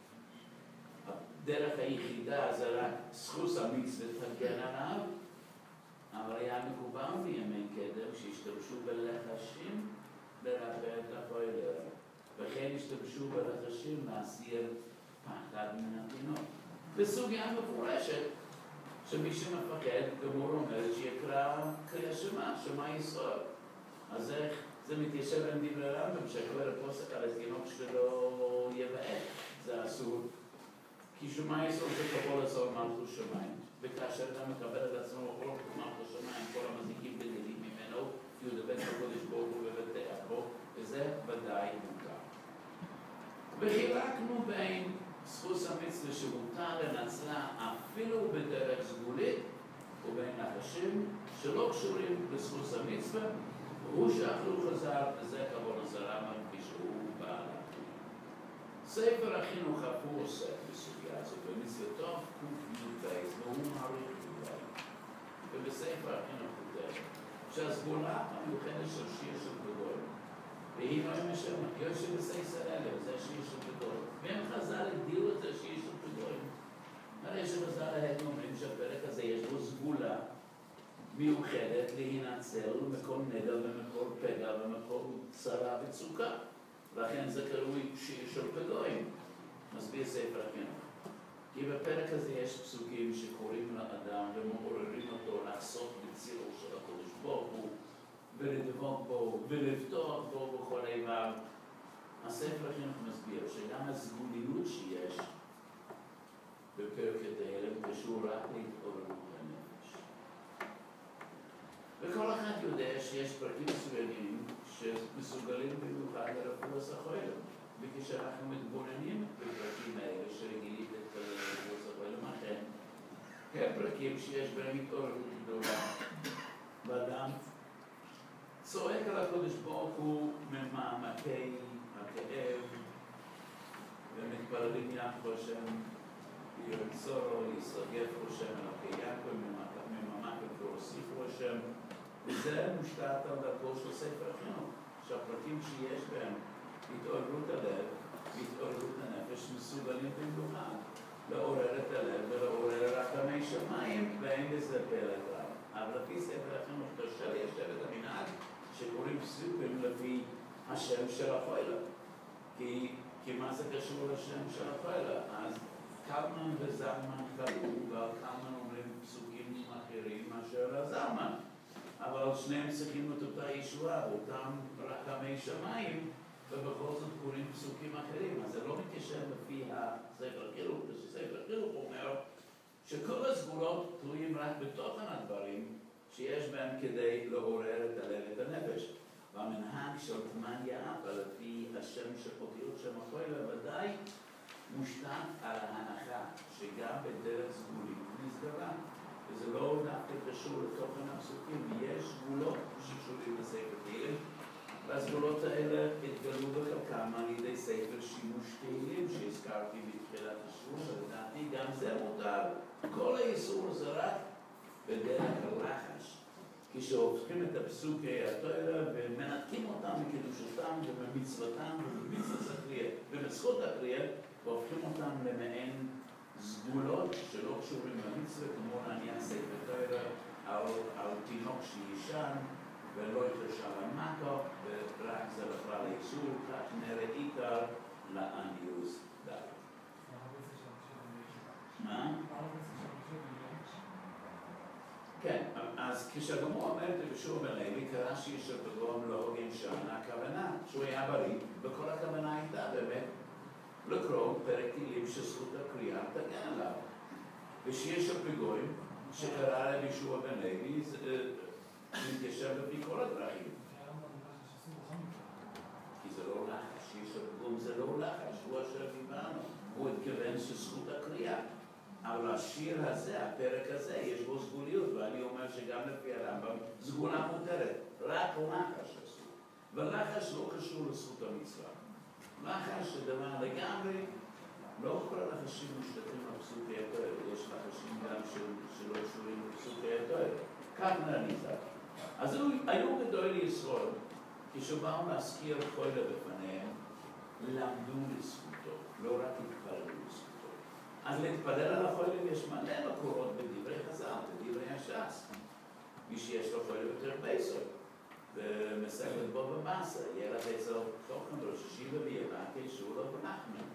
הדרך היחידה זה רק זכות המצווה תגן עליו, אבל היה מקובל בימי קדם שהשתמשו בלחשים לרפא את החוילר, וכן השתמשו בלחשים להסיר פחד מן התינוק. בסוגיה מפורשת שמי שמפחד, גמור אומרת שיקרא קריאה שמע ישראל. אז איך זה מתיישב עם דברי הרמב"ם שהכולל פוסק על התינוק שלו יבעט, זה אסור. כי שמע ישראל זה קבול לעשות מלכות שמיים, וכאשר גם מקבל את עצמו אור מלכות שמיים, כל המזיקים גדלים ממנו, כי הוא דבק בקודש ברוך הוא ובטח בו, וזה ודאי מותר. וחילקנו בין זכות המצווה שמותר לנצלה אפילו בדרך סגולית, ובין נחשים שלא קשורים לזכות המצווה, והוא שאכלו חז"ל, וזה כבוד הרמב"ם כשהוא בעל. ספר החינוך אף הוא עוסק בסוגיה הזאת, במצוותיו ק"י, והוא מעריך בגלל. ובספר החינוך כותב שהסגולה המיוחדת של שיר של גדול, והיא נועם השם, יושב בסייסר אלף, זה שיר של גדול. והם חז"ל הגדירו את זה שיר של גדול. הרי שחז"ל הם אומרים שהפרק הזה יש לו סגולה מיוחדת להינצל מכל נגע ומכל פגע ומכל צרה וצוקה. לכן זה קרוי שיר של פגועים, מסביר ספר החינוך. כי בפרק הזה יש פסוקים שקוראים לאדם ומעוררים אותו לעשות בצירו של הקודש ברוך הוא, ולדבוק בו ולבטוח בו בכל איבר. הספר החינוך מסביר שגם הסגוליות שיש בפרק התהילים קשור רק להתעוררות הנפש. וכל אחד יודע שיש פרקים מסוימים שמסוגלים במיוחד לרפואת החוילם. וכשאנחנו מתבוננים בפרקים האלה שרגילים לרפואת החוילם, אכן, הם פרקים שיש בהם התעוררות גדולה. ואדם צועק על הקודש ברוך הוא ממעמקי הכאב, ומתפללים יעקב השם ירצורו, יסרגף השם אלוקי יעקב, ממעמק והוסיפו השם. וזה מושתת על דרכו של ספר החינוך, שהפרקים שיש בהם התעוררות הלב והתעוררות הנפש מסוגלים במיוחד לעורר את הלב ולעורר רחמי שמיים, ואין בזה פלא רב. אבל לפי ספר החינוך קשה ליישב את המנהג שקוראים פסוקים לפי השם של החוילם. כי מה זה קשור לשם של החוילם? אז קלמן וזלמן קראו, ועל קלמן אומרים פסוקים אחרים מאשר הזלמן. אבל שניהם צריכים את אותה ישועה, אותם רחמי שמיים, ובכל זאת קוראים פסוקים אחרים. אז זה לא מתיישב לפי הספר החינוך. הספר החינוך אומר שכל הסגולות תלויים רק בתוכן הדברים שיש בהם כדי לעורר את הלב ואת הנפש. והמנהג של תמן יעפה לפי השם של אותיות שם החוילם ודאי מושתת על ההנחה שגם בדרך סגולית נסגרה. וזה לא דווקא קשור לתוכן הפסוקים, יש סגולות שקשורים לספר תהילים, והסגולות האלה התגלו בחלקם על ידי ספר שימוש תהילים שהזכרתי בתחילת השיעור, ולדעתי גם זה מותר. כל האיסור זה רק בדרך הלחש, כשהופכים את הפסוקי התורה ומנתקים אותם מקדושתם וממצוותם וממצוות הקריאה ומזכות הקריאה, והופכים אותם למעין סגולות שלא קשורים למצווה, כמו נניח ספר תורה על תינוק שישן ולא יתרשם למטו, ורק זה בכלל איסור, כך נראה עיקר לאניוס ד'. מה? כן, אז כשהגמור אומר את יהושע בן לוי, קרא שישב בגאון לא הוגן שם, הכוונה שהוא היה בריא, וכל הכוונה הייתה באמת לקרוא פרק תהילים שזכות הקריאה תגן עליו. ושיש הפיגועים שקרא להם יהושע בן לוי, מתיישב לפי כל הדרכים. כי זה לא לחש, שיש הפיגועים זה לא לחש, הוא אשר דיברנו, הוא התכוון שזכות הקריאה. אבל השיר הזה, הפרק הזה, יש בו סגוליות, ואני אומר שגם לפי הרמב"ם, סגולה מותרת, רק לחש אסור. ולחש לא קשור לזכות המצווה. לחש זה דבר לגמרי, לא כל הלחשים משתתפים לפסוקי התורה, יש לחשים גם שלא קשורים לפסוקי התורה. כך נניסה. אז היו גדולי ישראל, כשבאו להזכיר חוילה בפניהם, למדו לזכותו, לא רק התפללו לזכותו. אז להתפלל על החולים יש מלא מקורות בדברי חז"ל, בדברי הש"ס. מי שיש לו חולים יותר בייסר, ומסכת בו במסה, יהיה לך אצל תוכן ראש השיבה בימה, כשהוא לא בנחמן.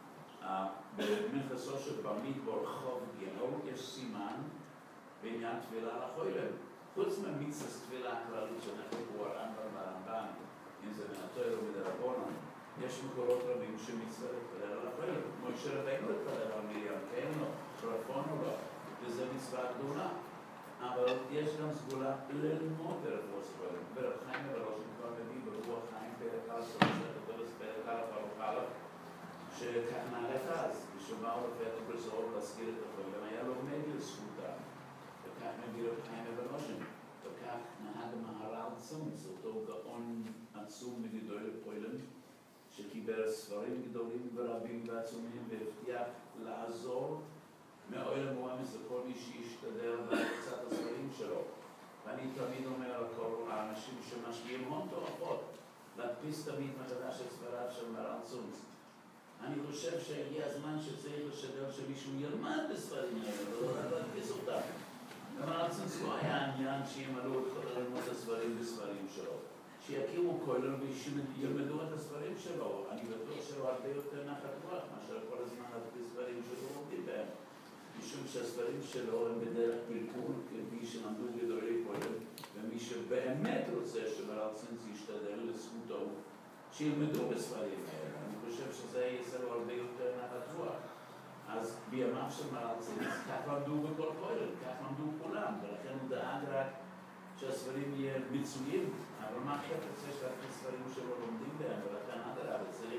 במכסו של במדבר חוב גאו יש סימן בעניין תפילה לחולים. חוץ ממצוות תפילה הכללית שנחלקו הרמב"ם והרמב"ן, אם זה מהתורה או מדרבנן, יש מקורות רבים שמצווה להתפלל על החולים. משה רבינו להתפלל על מרים, כן או לא, רפון או לא, וזה מצווה גדולה. אבל יש גם סגולה ללמוד ברפואת חולים. ברב חיים ובראש כבר מביא ברוח חיים פרק על סוף, פרק על הפרוחלף, שכך נערך אז, ושבאו לפתח בסוף להזכיר את החולים, היה לומד לזכותה, וכך מביא רב חיים ובראשם, וכך נהג מהר"ל צומס, אותו גאון עצום מגדולי פועלים, שקיבל ספרים גדולים ורבים ועצומים והבטיח לעזור מאוהל מואמס לכל מי שישתדל בהקצת הספרים שלו. ואני תמיד אומר לכל האנשים שמשקיעים הון תועפות להדפיס תמיד מחדש את ספריו של מרן צומס. אני חושב שהגיע הזמן שצריך לשדר שמישהו ילמד בספרים האלה ולא רק להדפיס אותם. מרן צומס לא היה עניין שימלאו את כל ללמוד הספרים בספרים שלו. שיקימו כולל וילמדו את הספרים שלו. אני בטוח שלו הרבה יותר נחת רוח מאשר כל הזמן להדפיס ספרים שלו עובדים בהם. משום שהספרים שלו הם בדרך פלפול, כמי שלמדו גדולי כולל, ומי שבאמת רוצה שמרן צומס ישתדל לזכותו, שילמדו בספרים האלה. אני חושב שזה יעשה לו הרבה יותר נחת רוח. אז בימיו של מרן צומס, כך למדו בכל כולל, כך למדו כולם, ולכן הוא דאג רק שהספרים יהיו מצויים, אבל מה חפץ יש להכניס ספרים שלא לומדים בהם, ולכן אדרבה צריך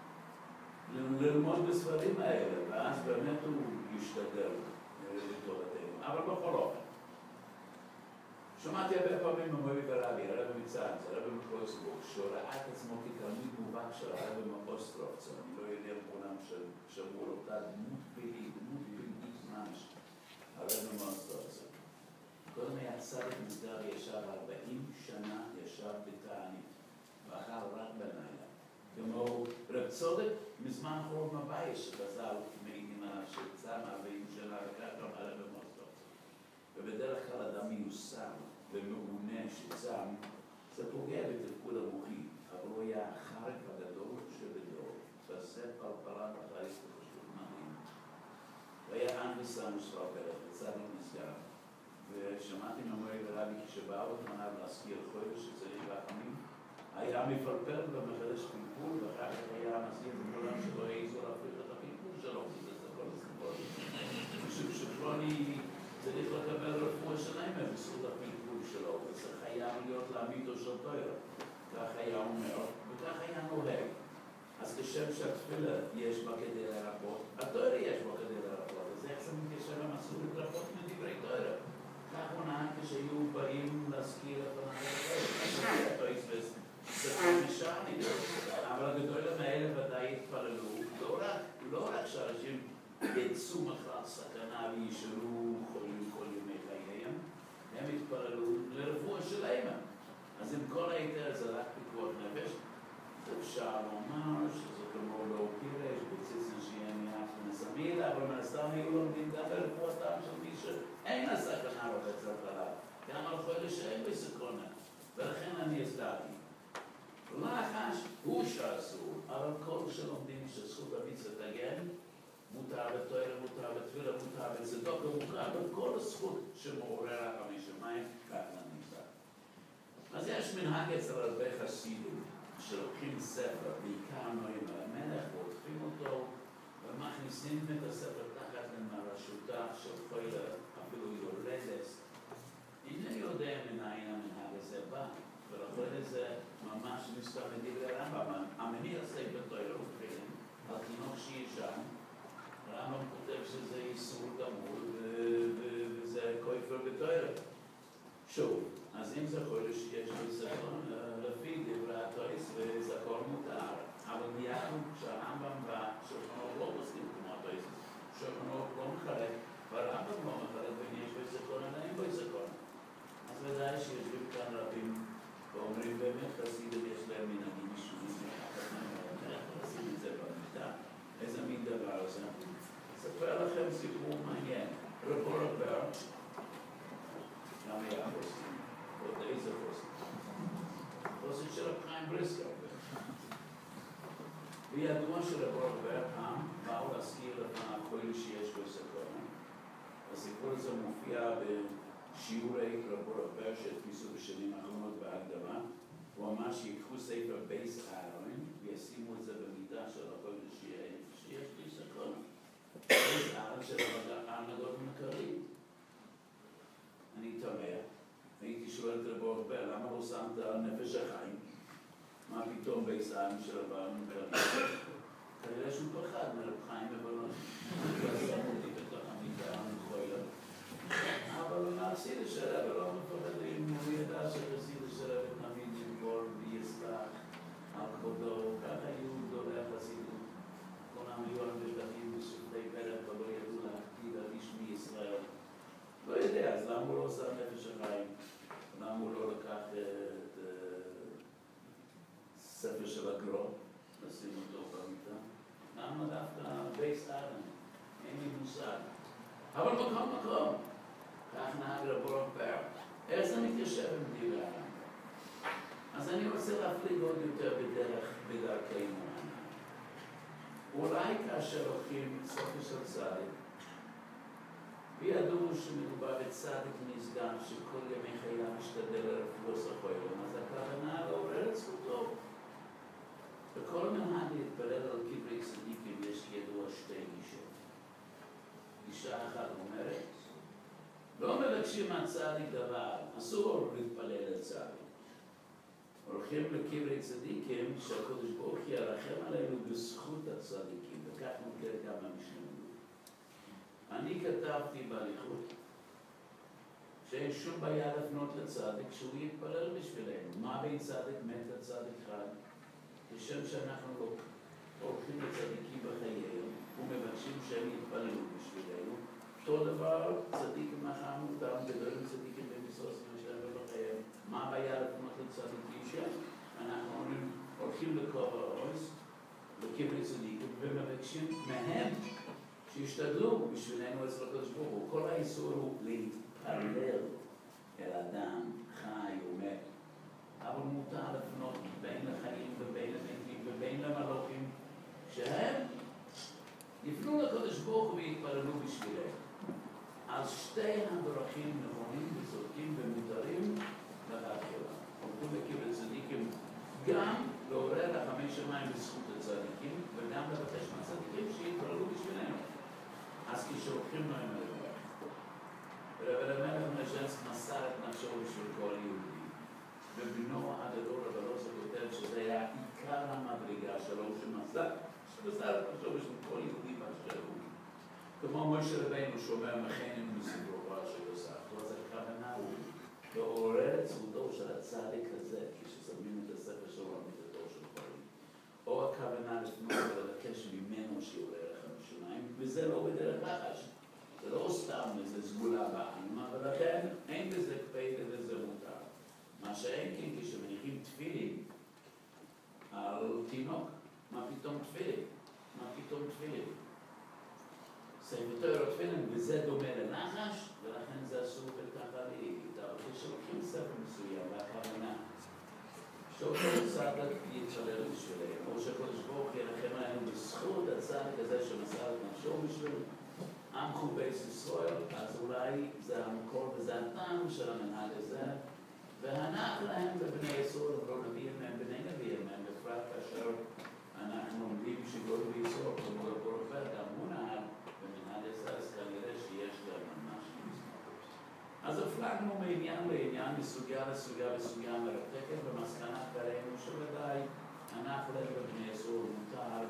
ללמוד בספרים האלה, ואז באמת הוא ישתדל לתורתנו. אבל בכל אופן, שמעתי הרבה פעמים ממורי ורבי, הרב מצד, הרב מקלויסבורג, שהוא ראה את עצמו כתלמיד מובהק של הרב מאוסטרובץ, אני לא יודע אם כולם שמעו לו אותה דמות פעילית ממש, הרב מאוסטרובץ. קודם היה צדיק מוסדר ישב 40 שנה ישב בתענית, ואכל רק בלילה. כמו רב צודק, מזמן חורב מבאי שחז"ל מעידים עליו שצם 40 שנה וכך גם הרב מאוסטרובץ. ובדרך כלל אדם מיוסר ומעונה שצם, זה פוגע בתפקוד המוחי, אבל הוא היה החרק הגדול שבדור, ועשה פלפלה בחריס ופשוט מדהים. והיה אנדסה משרפרת, וצדיק נסגר. ושמעתי ממורי ורבי כשבאו לפניו להזכיר חודש שצריך רחמים, היה מפלפל במחדש פלפול, ואחר כך היה מזכיר בכולם שלא העזו להפריך את הפלפול שלו, כי זה כל הסיפור. משום שפלוני צריך לקבל רפואה שלהם בזכות הפלפול שלו, וזה חייב להיות לאמיתו של תורה. כך היה אומר, וכך היה נוהג. אז כשם שהתפילה יש בה כדי לרפות, התורה יש בה כדי לרפות, אז איך זה מתיישב עם אסור לרפות מדברי תורה? כך הוא נהג כשהיו באים להזכיר את הנהג אבל הגדולים האלה ודאי התפללו, לא רק שאנשים יצאו מחר סכנה וישארו חולים כל ימי חייהם, הם התפללו לרפואה שלהם. אז עם כל היתר זה רק פיקוח נפש, אפשר לומר שזה כמו לא פירש, בציצן שיהיה מיד ונסמידה, אבל מן הסתם היו לומדים גם ברפואתם של מי שאין הסכנה רובץ על חלב, גם על חולה שאין בסכנה, ולכן אני הסתרתי. לחש הוא שאסור, אבל כל שלומדים שזכות המצוות תגן, מותר בתורה, מותר בתפילה, מותר בצדוקה, מותר בכל הזכות שמעורר הרחמי שמיים, כך נמצא. אז יש מנהג אצל הרבה חסידים שלוקחים ספר, בעיקר נועים על המלך, ועוטפים אותו ומכניסים את הספר תחת למרשותה של חולה, אפילו יולדת. אינני יודע מנין המנהג הזה בא, ולכן זה ממש מסתם מדברי הרמב"ם. המניע ספר תורה לוקחים על תינוק שישן, הרמב"ם כותב שזה איסור גמור וזה כופר בתורה. שוב, אז אם זה חולה שיש בסכון, לפי דברי התויס וזה הכל מותר, אבל מיד כשהרמב"ם בא, שולחנו לא מסכים כמו התויס, שולחנו לא מחלק, והרמב"ם לא מחלק בין יש בסכון ואין בסכון. אז ודאי שיושבים כאן רבים ואומרים באמת חסידים יש להם מנהגים משונים, עושים את זה במיטה, איזה מין דבר זה. אספר לכם סיפור מעניין. רב בר, גם היה חוסן, עוד איזה חוסן? חוסן של רב חיים בריסקר. וידוע שרב בר פעם באו להזכיר לפניו חולה שיש בו סכנה. הסיפור הזה מופיע בשיעורי רב בר שהדפיסו בשנים האחרונות בהקדמה. הוא אמר שיקחו ספר בייס אהרון וישימו את זה במידה של החולה שיש בו סכנה. בייס אהרון של הארנגות מקרים. אני תמה, הייתי שואל את רב בר, למה לא שמת נפש החיים? מה פתאום בייס אהרון של הארנגות מקרים? כנראה שהוא פחד מרב חיים מבלון. הוא שם אותי בתוך המיטה המכוילה. אבל הוא מעשי לשלב, ולא מפחדים. הוא ידע שחסי לשלב תמיד יגבור ויסלח על כבודו. ככה היו גדולי החסידים. כולם היו המשפטים בשבטי פרק, ולא ידעו להקפיד על איש מישראל. לא יודע, אז למה הוא לא עושה נפש החיים? למה הוא לא לקח את ספר של הגרו, לשים אותו במיטה? למה דווקא בייס אהרון? אין לי מושג. אבל מקום. כך נהג רב בר. איך זה מתיישב עם דברי הרמב"ם? אז אני רוצה להפליג עוד יותר בדרכנו. אולי כאשר לוקחים ספר של צדיק, וידעו שמדובר בצדיק נסגן שכל ימי חייו משתדל לרפואה סחוילם, אז הכוונה לעורר את זכותו. בכל מנהג להתפלל על קברי צדיקים יש ידוע שתי גישות. גישה אחת אומרת, לא מבקשים מהצדיק דבר, אסור להתפלל לצדיק. הולכים לקברי צדיקים שהקדוש ברוך הוא ירחם עלינו בזכות הצדיקים, וכך נקרא גם המשנה. אני כתבתי באריכות שאין שום בעיה לפנות לצדיק שהוא יתפלל בשבילנו. מה בין צדיק מת לצדיק חד? כשם שאנחנו לא הולכים לצדיקים בחיינו ומבקשים שהם יתפללו בשבילנו, אותו דבר צדיקים מחר מותר, גדולים צדיקים במסוסים שלהם ובחייהם. מה הבעיה לפנות לצדיקים שם? אנחנו הולכים לכובע העוז, לקברי צדיקים, ומבקשים מהם שישתדלו בשבילנו אצל הקדוש ברוך הוא. כל האיסור הוא להתפלל אל אדם חי ומת. אבל מותר לפנות בין לחיים ובין למתים ובין למלוכים, שהם יפנו לקדוש ברוך הוא ויתפללו בשבילנו. אז שתי הדרכים נכונים וצודקים ומותרים להתחילה. הולכים לקברי צדיקים גם לעורר רחמי שמיים בזכות הצדיקים, וגם לבקש מהצדיקים שיתפללו בשבילנו. אז כשהולכים להם לדבר. רב המלך מלשנסק מסר את נפשו בשביל כל יהודי. ובנו הגדול רב אלעזר כותב שזה היה עיקר המדרגה שלו שמסר את נפשו בשביל כל יהודי באשר הוא. כמו משה רבינו שאומר מכנים מספרו פרשת יוסף. אז הכוונה הוא לעורר את זכותו של הצדיק הזה, כששמים את הספר שלו על מידתו של חולים. או הכוונה לפנות ולבקש ממנו שיעורר לכם בשמיים, וזה לא בדרך לחש. זה לא סתם איזה סגולה בעין, אבל לכן אין בזה קפד וזה מותר. מה שאין כן כשמניחים תפילין על תינוק, מה פתאום תפילין? מה פתאום תפילין? ספר תורה תפילין, וזה דומה לנחש, ולכן זה אסור וככה להגיד. אבל כשלוקחים ספר מסוים, והכוונה, שאותו צדק יתפלל בשבילם, או שקדוש ברוך הוא ינחם עלינו בזכות הצדק הזה שמסר את נפשו בשביל עמכו בית ישראל, אז אולי זה המקור וזה הטעם של המנהג הזה, והנח להם בבני ישראל, ולא נביאים מהם בני נביאים מהם, בפרט כאשר אנחנו עומדים שגודל בישראל, כמו לפורפר, גם הוא נהג במנהג הזה, אז כנראה שיש גם ממש מסמכות. אז הפלגנו מעניין לעניין, מסוגיה לסוגיה וסוגיה מרתקת, במסקנה קראנו שוודאי הנח להם בבני ישראל מותר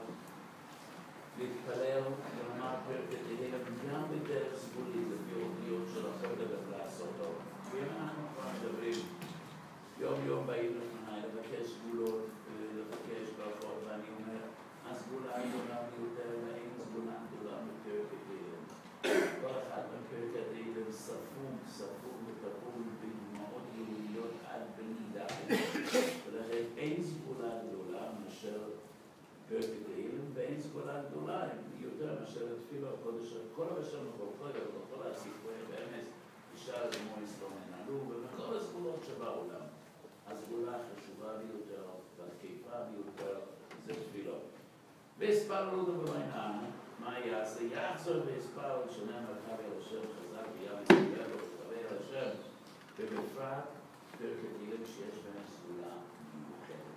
להתפלל ולומר פרקת תהילים גם בדרך סגולית, לפי אותיות של החודש לעשות טוב. ואם אנחנו כבר מדברים יום באים לפני לבקש סגולות ולבקש ברכות, ואני אומר, הסגולה גדולה ביותר ואין סגולה גדולה בפרקת תהילים. כל אחד בפרקת תהילים ספוג וטפול בדמעות יהודיות עד בנידה. ולכן אין סגולה גדולה מאשר פרקת תהילים, ואין סגולה גדולה יותר מאשר התפילה הקודש כל הבשל מכל חודש וכל הסיפורי באמס אישה למו יסלום ננעלו ובכל הסגולות שבעולם. הסגולה החשובה ביותר והתקיפה ביותר זה תפילה. והספרנו לברינה, מה יעשה? יחזור והספר שנה מרחב אל השם חזק ויהיה מסתכל וחווה אל השם, ובפרט פרקת תהילים שיש בהם סגולה מיוחדת.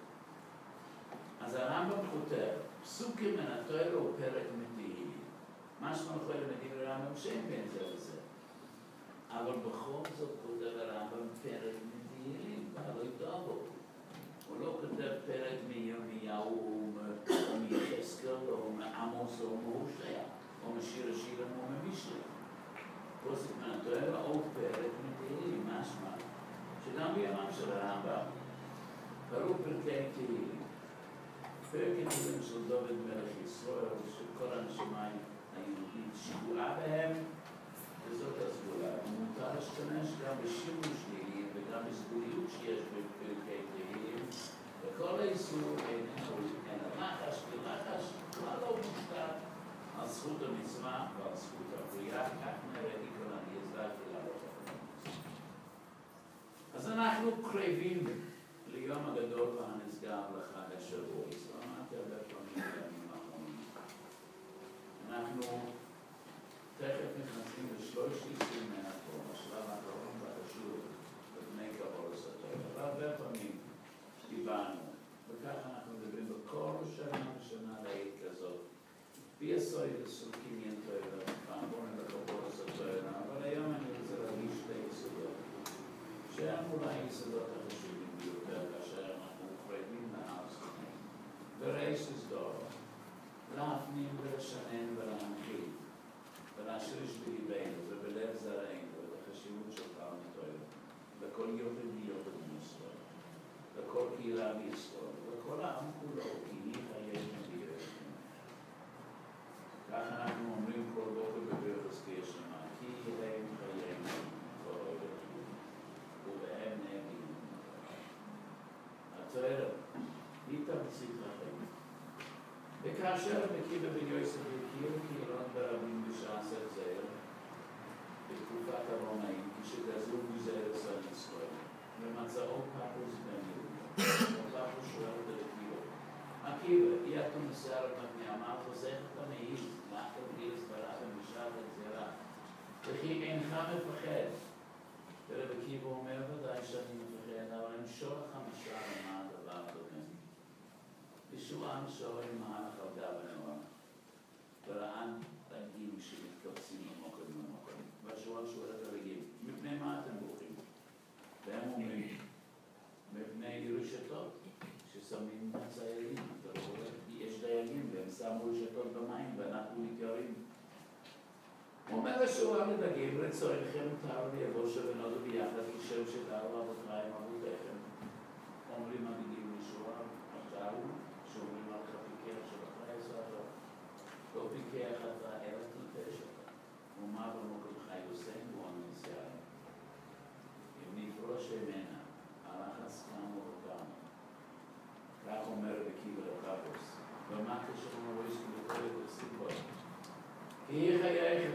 אז הרמב"ם כותב, פסוקים מן התורה הוא פרק מתהילים. משמע יכול למדים לרמב"ם שאין בין זה וזה. אבל בכל זאת כותב הרמב"ם פרק מתהילים, תלוי דבו. הוא לא כותב פרק מירמיהו או מיחזקאל או מעמוס או מהושע או משיר השירים או ממשלי. פסוק מן התורה הוא פרק מתהילים, משמע שגם בימם של הרמב"ם קראו פרקי תהילים. פרק תהילים של דוד מלך ישראל ושל כל הנשמה היהודית שגולה בהם, וזאת הסגולה. מותר להשתמש גם בשימוש תהילים וגם בסגוליות שיש בפרקי תהילים, וכל האיסור אין הלחש, כי לחש כבר לא מושתת על זכות המצווה ועל זכות הבריאה, כך נראיתי כל אני הסברתי לעלות לכם. אז אנחנו קרבים ליום הגדול והנשגב לחג השבוע. אמרתי הרבה פעמים בימים האחרונים. אנחנו תכף נכנסים ל13 מהתורה, השלב האחרון והחשוב בבני קבולת התורה. אבל הרבה פעמים דיברנו, וכך אנחנו מדברים בכל שנה ושנה לעת כזאת. ביסוד עסוקים ינטוירה, פעם בואו לקבולת התורה, אבל היום אני רוצה להגיש שתי יסודות, שהם אולי יסודות החשובים ביותר כאשר אנחנו קרבים מהעסקים. וראשית דור, להפנים ולשנן ולהנחיל, ולהשריש בליבנו ובלב זרענו את החשיבות של פעם התורה, לכל יופי ויופי בישראל, לכל קהילה בישראל, ולכל העם כולו, כי היא חיינו בירשנו. כך אנחנו אומרים כל בוקר בברכת ישנה, כי הם חיינו כל אוהבנו, ובהם נאמין. התורה היא תמצית החיים. וכאשר מקיבא בן יוסף הכיר קהילות ברבים בשעה סרצר, בתקופת הרומאים, כשגזרו גוזרת על ישראל, ומצאו פפוס בן יהודה, ופפוס שואל דרכיו. עקיבא, אי אתה מסר את מפני אמר, חוסך את המעיז, לאחר גירס ברבן בשעת הגזירה, וכי אינך מפחד. ורב עקיבא אומר, ודאי שאני מפחד, אבל אמשול לך משל למה הדבר דומה. ישועה משול למען החלדה ונאורה, ורען רגיל שמתקבצים ממוקד ממוקד. והשואל שואל את הרגיל, מפני מה אתם בוכים? והם אומרים, מפני רשתות ששמים ציירים. יש דיילים והם שמו רשתות במים ואנחנו מתיירים. אומר השואל לדגים, לצורכם מותר ויבוא שבנודו ביחד כשם שתארו אבותיהם אבותיכם. אומרים המגיעים לשואל, עכשיו שאומרים על הפיקח שבחרי סבא, לא פיקח אתה אלא תלפש אותה. ומה במוקדך יוסן בו הנסיעה. אם נפרוש ממנה, הלך הסכם ובתם. כך אומר בקיבר הפאבוס. ומה כשאומר רויסקי בכל את הסיבות? כי חייך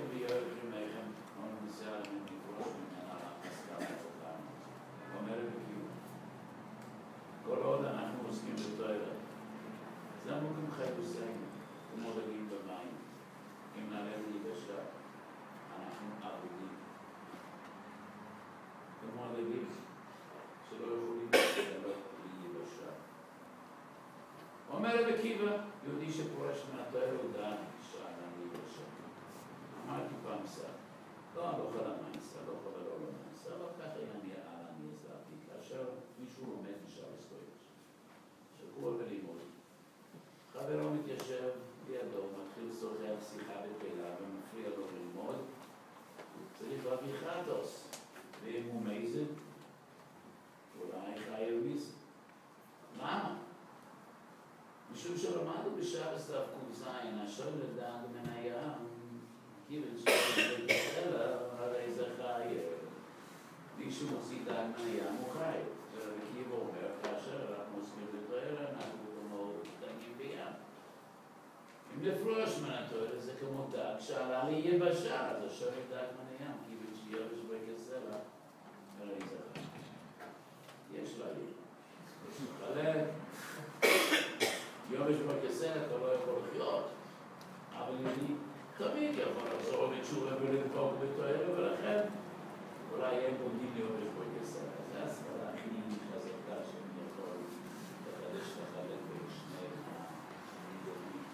עקיבא, יהודי שפורש מהתורה הוא דן, שאדם להירשם. אמרתי פעם סתם, לא הלוך על המייסה, לא יכול על עולם המייסה, אבל ככה אני הסברתי, כאשר מישהו לומד משבס קודש, שקוע בלימוד, חברו מתיישב לידו, מתחיל לשוחח שיחה בתהילה ומפריע לו ללמוד, צריך להביא חטוס, ואם הוא מייזד, אולי חייב מיסה. למה? משום שלמדנו בשבס דף ק"ז, השואל לדעת מניה, כיוון שבתחילה, הרי זה חי, מישהו מוציא דעת מניה מוחי. וכיוון אומר, כאשר אנחנו עוסקים בתואר, אנחנו כמו דגים בים. אם לפרוש מן התואר, זה כמו דג שעלה לי יבשה, אז השואל דעת מניה, כיוון שיובש בכסלע, הרי זה חי. יש לה לי. יש מחלק. יובש בכסלע, אתה לא יכול לחיות. אבל אני תמיד יכול לחזור בתשובה ולדבוק בתואר, ולכן אולי אין בודים יובש בכסלע. זה הסברה הכי חזקה שאני יכול לחדש לחלק בין שני הנידונים.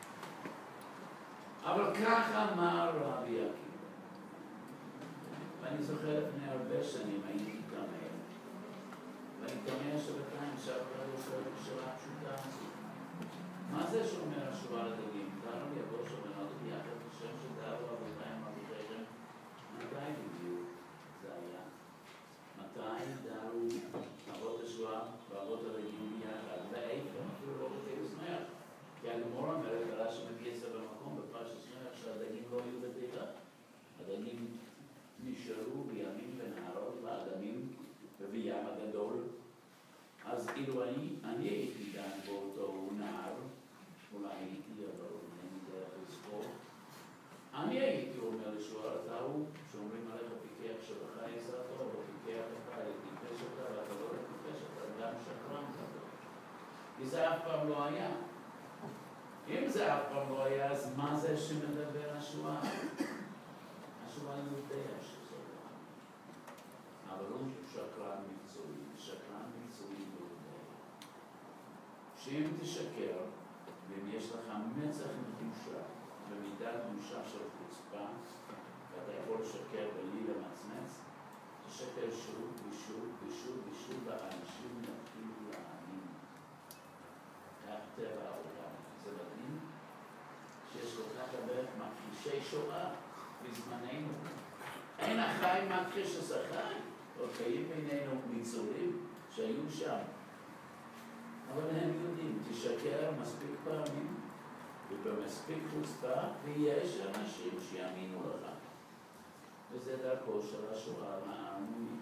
אבל ככה אמר רבי עקיבא. ואני זוכר לפני הרבה שנים הייתי תמה. ואני תמה שבתיים שעברה לו שאלה פשוטה. מה זה שאומר השורה לדגים? דנו לי הבוש ובנות ביחד בשם שדאו אבותיים אבותיכם. מתי בדיוק זה היה? מתי דאו אבות השורה ואבות הדגים ביחד? ואיפה? אפילו לא בתי ושמח. כי הגמור אומרת, עלה שמביא את זה במקום בפרש השמח שהדגים לא היו בתיבה. הדגים נשארו בימים ונהרות באדמים ובים הגדול. אז אילו אני הייתי דן באותו נער, אולי הייתי, אבל אינני דרך לזכור, אני הייתי אומר לשורתה הוא, שאומרים עליך פיקח שבך יצאתו, אבל פיקח לך, טיפש אותה, ואתה לא טיפש אותה, גם שקרן כתוב. כי זה אף פעם לא היה. אם זה אף פעם לא היה, אז מה זה שמדבר השורה? השורה יודע שזה לא. אבל הוא שקרן מקצועי, שקרן מקצועי לא יודע. שאם תשקר, ואם יש לך מצח מדושה, ומידת דושה של חוצפה, ואתה יכול לשקר בלי למצמץ, תשקר שוב ושוב ושוב ושוב, ואנשים יתחילו להאמין. כך טבע העולם. זה מדהים שיש כל כך הרבה מכחישי שואה בזמננו. אין החי מכחיש השחי, או קיים בינינו ניצולים שהיו שם. אבל הם יודעים, תשקר מספיק פעמים, ובמספיק חוצפה, ויש אנשים שיאמינו לך. וזה דרכו של השואה העממי.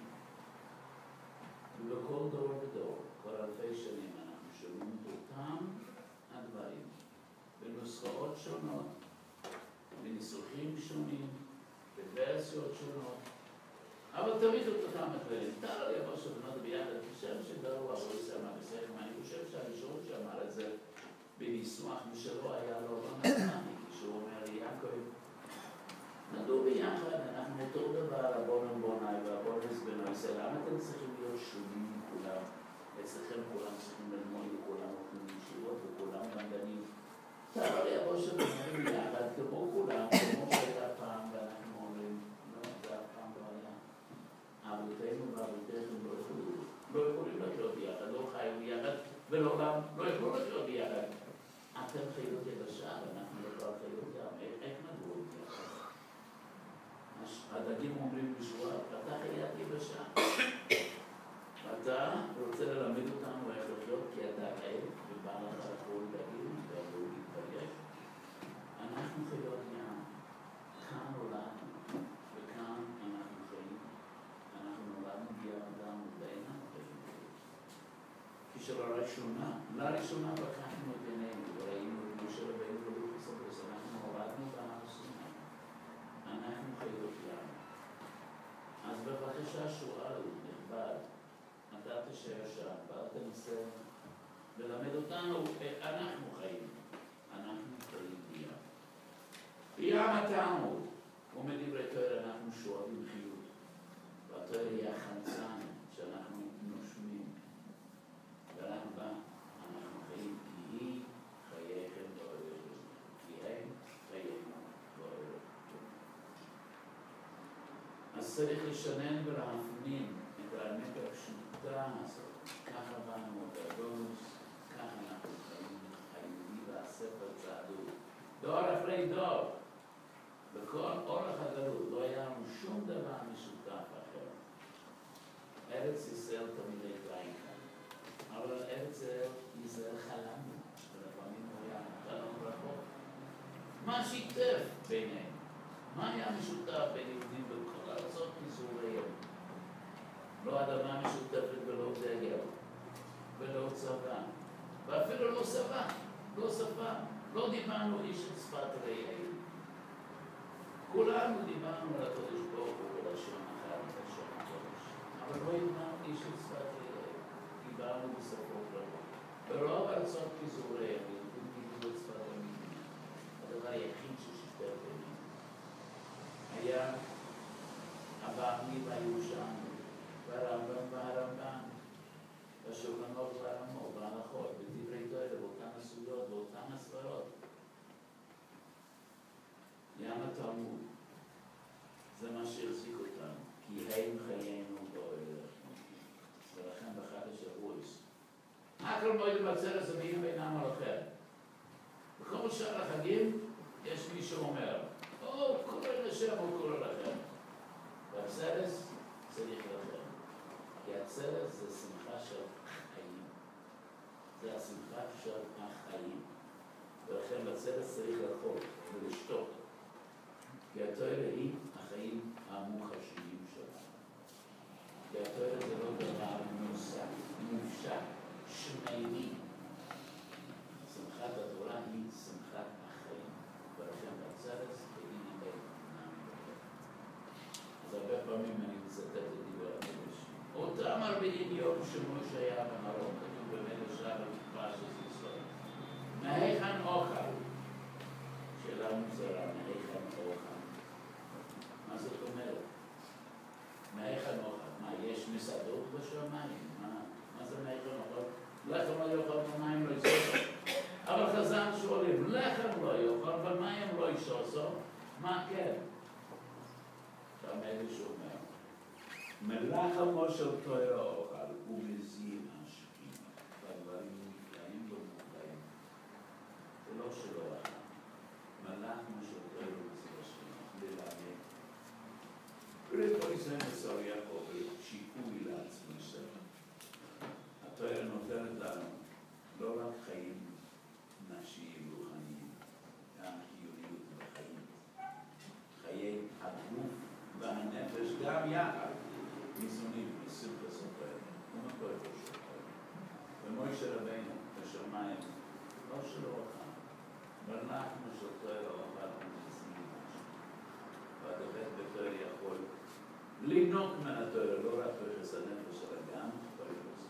ובכל דור ודור, כבר אלפי שנים, אנחנו שומעים אותם הדברים, בנוסחאות שונות, בניסוחים שונים, בוורסיות שונות, אבל תמיד אותם הדברים. תראה לי אבל שבנות ביחד, אני חושב שדרו אבוי סמה בסכם, אני חושב שהראשון שאמר את זה בניסוח, ושלא היה לו לא נתני, כשהוא אומר לי, יעקב, נדעו ביחד, אנחנו אותו דבר, הבונם בונאי והבונס בנויסה, למה אתם צריכים להיות שונים מכולם? אצלכם כולם צריכים ללמוד וכולם הולכים לישיבות וכולם למדנים. תראה לי אבל שבנות ביחד, כמו כולם, כמו שהייתה פעם, ואנחנו אומרים, לא, זה אף פעם לא היה. אבותינו ואבותיכם לא יכולים לחיות ביחד, לא חיו ביחד, ולעולם לא יכולו לחיות ביחד. אתם חיות יבשה, ואנחנו לא כבר חיות ים, איך נדעו ביחד? הדגים אומרים בשבועה, אתה חיית יבשה. אתה רוצה ללמד אותנו איך לחיות, כי אתה עייף, ובא לך לכל דגים, והוא להתבייש. אנחנו חיות ים, כאן נולדנו, וכאן אנחנו חיים. אנחנו נולדנו ביחדם ובינה חיים. לראשונה פקחנו את עינינו, וראינו את משה רבינו ולוקוס הקדוש, אנחנו נולדנו בהר סיני. אנחנו חיות ים. אז בבקשה שואל נכבד, אתה תשאר שם, ואל תנסה ללמד אותנו, אנחנו חיים. אנחנו חיים בים. בים התעמוד, ומדברי תואר אנחנו שואבים חיות. והתואר יהיה החמצן שאנחנו נושמים. ואנחנו חיים כי היא חיי אז צריך לשנן ולהפנים את האמת הפשוטה הזאת. ככה באנו הגדולוס, ככה אנחנו חיים, היהודי והספר צעדו. דור אחרי דור, בכל אורך הגלות לא היה לנו שום דבר משותף אחר. ארץ ישראל תמיד הייתה כאן, אבל ארץ ישראל חלמנו, ולפעמים היה חלום רחוק. מה שיתף ביניהם? מה היה משותף בין יהודים בכל ארצות פיזוריהם? לא אדמה משותפת ולא דגל, ולא צבא, ואפילו לא שפה, לא דיברנו איש את שפת רעיהם. כולנו דיברנו על הקודש ברוך הוא בלשון אחת, בלשון הקודש, אבל לא דיברנו איש את שפת רעיהם, דיברנו בשפות רבות. ברוב ארצות פיזוריהם, יהודים דיברו את שפת המדינה. הדבר היחיד ששיתף ביניהם היה הבבלי והירושלמי, והרמב"ם והרמב"ן, והשולחן ערוך והרמות, וההלכות, ודברי תורה, באותן הסוגיות, באותן הסברות. ים התלמוד, זה מה שהחזיק אותנו, כי הם חיינו באוהל. ולכן בחג השבועס, הכל מועד בעצרת זה בימים אינם על אחר. בכל שאר החגים יש מי שאומר, או קורא לשם או קורא לכם. והצרת צריך לכם. כי הצרת זה שמחה של חיים. זה השמחה של החיים. ולכן בצרת צריך לאכול ולשתות. כי התורה היא החיים המוחשיים שלנו. כי התורה זה לא דבר מופשט, שמימי. שמחת התורה היא שמחת החיים. ולכן בצרת היא נמד. אז הרבה פעמים אני מצטט את דיבר הקודש. אותם 40 יום שמשה היה במרום, כתוב במלך שעה במקרא של ישראל. מהיכן אוכל? שאלה מוזרה, מהיכן אוכל? מה זאת אומרת? מהיכן אוכל? מה, יש מסעדות בשמיים? מה זה מהיכן אוכל? לחם לא יאכל ומים לא ישוסו. אבל חז"ל שואלים, לחם לא יאכל ומים לא ישוסו, מה כן? המדרש אומר, מלחמו של תורה אוכל ומזין השכינה, והדברים נפלאים ומופלאים. זה לא שלא אכל. מלחמו של תורה ומזין השכינה, ללמד. כל זה מסור יעקב שיקוי לעצמי שלנו. התורה נותנת לנו לא רק חיים נפשיים רוחניים, גם חיוניות בחיים. חיי הגוף והנפש גם יחד ניזונים מספר סופר ומכל פשוט. ומשה רבינו בשמיים לא שלא אכל, אבל אנחנו שותר על עבד ומזינים משהו. והדבק בתור יכול לנוק מן התור, לא רק בחס הנפש אלא גם בחס.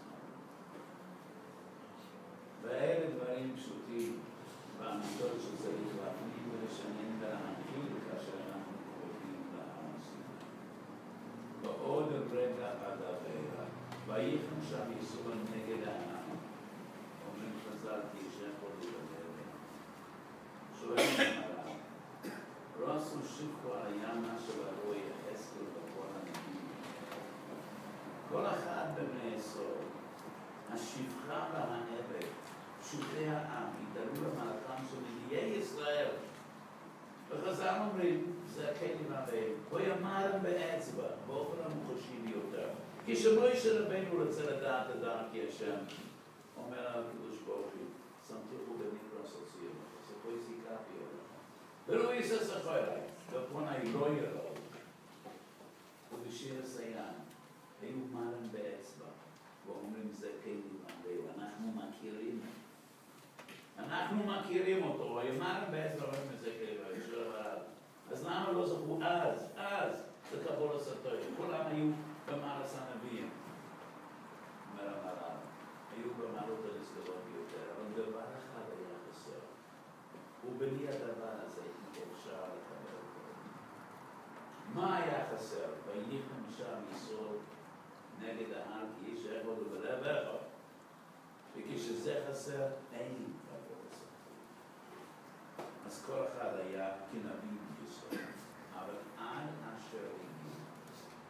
ואלה דברים פשוטים באמיתות שצריך להפנים ולשנן ולהנחיל כאשר אנחנו קרובים לעם הסיני. ועוד רגע עד הבעירה, ויחם שם ייסעו נגד העם. אומרים חז"ל כי שיכול לדבר בהם. שואלים הרב, לא עשו שפחו על הימה של הרוי יחזקאל וכל הנביאים. כל אחד בבני ישראל, השפחה והעבד, פשוטי העם, יתעלו למלאכם של נביאי ישראל. וחז"ל אומרים, זה הכלים הבאים, בו יאמרם באצבע, באופן המוחשי ביותר. כשמשה רבינו רוצה לדעת את דרכי השם, אומר הקדוש ברוך הוא, סמכו בנקרא סוציאל, ספוי סיכפי עליך. ולא יסס אחרי, ופוני לא יראו. ובשיר הסיין, היו מרם באצבע, ואומרים זה כלים הבאים, אנחנו מכירים. אנחנו מכירים אותו, יאמרם באצבע, אומרים זה כלים הבאים. אז למה לא זכו אז, לקבול הסתוי? כולם היו במערס הנביאים. אומר המר"ל, היו במעלות הנשגבות ביותר, אבל דבר אחד היה חסר. ובלי הדבר הזה אפשר לקבל אותו. מה היה חסר? ויחם שם יסוד נגד ההר, כי איש אחד ובלב אחד. וכשזה חסר, אין קבול הסתוי. אז כל אחד היה כנביא בישראל. אבל עד אשר הגיע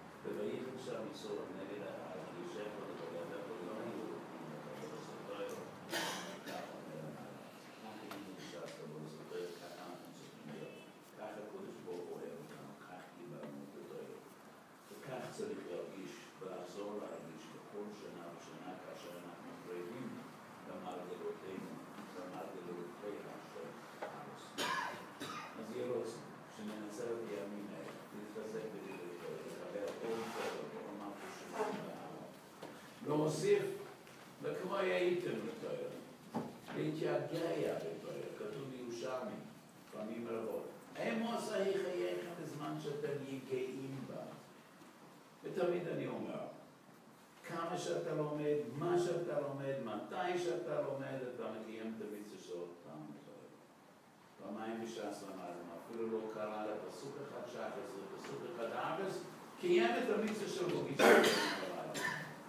מוסיף, וכמו הייתם לתואר, להתייגע בתואר, כתוב בירושלמי, פעמים רבות. עמוס ההיא חייכם בזמן שאתם יגעים בה. ותמיד אני אומר, כמה שאתה לומד, מה שאתה לומד, מתי שאתה לומד, אתה מקיים את המצווה שלו פעם אחת. פעמיים בש"ס למדנו, אפילו לא קרא לפסוק אחד שחס ופסוק אחד אבס, קיים את המצווה שלו בגישה.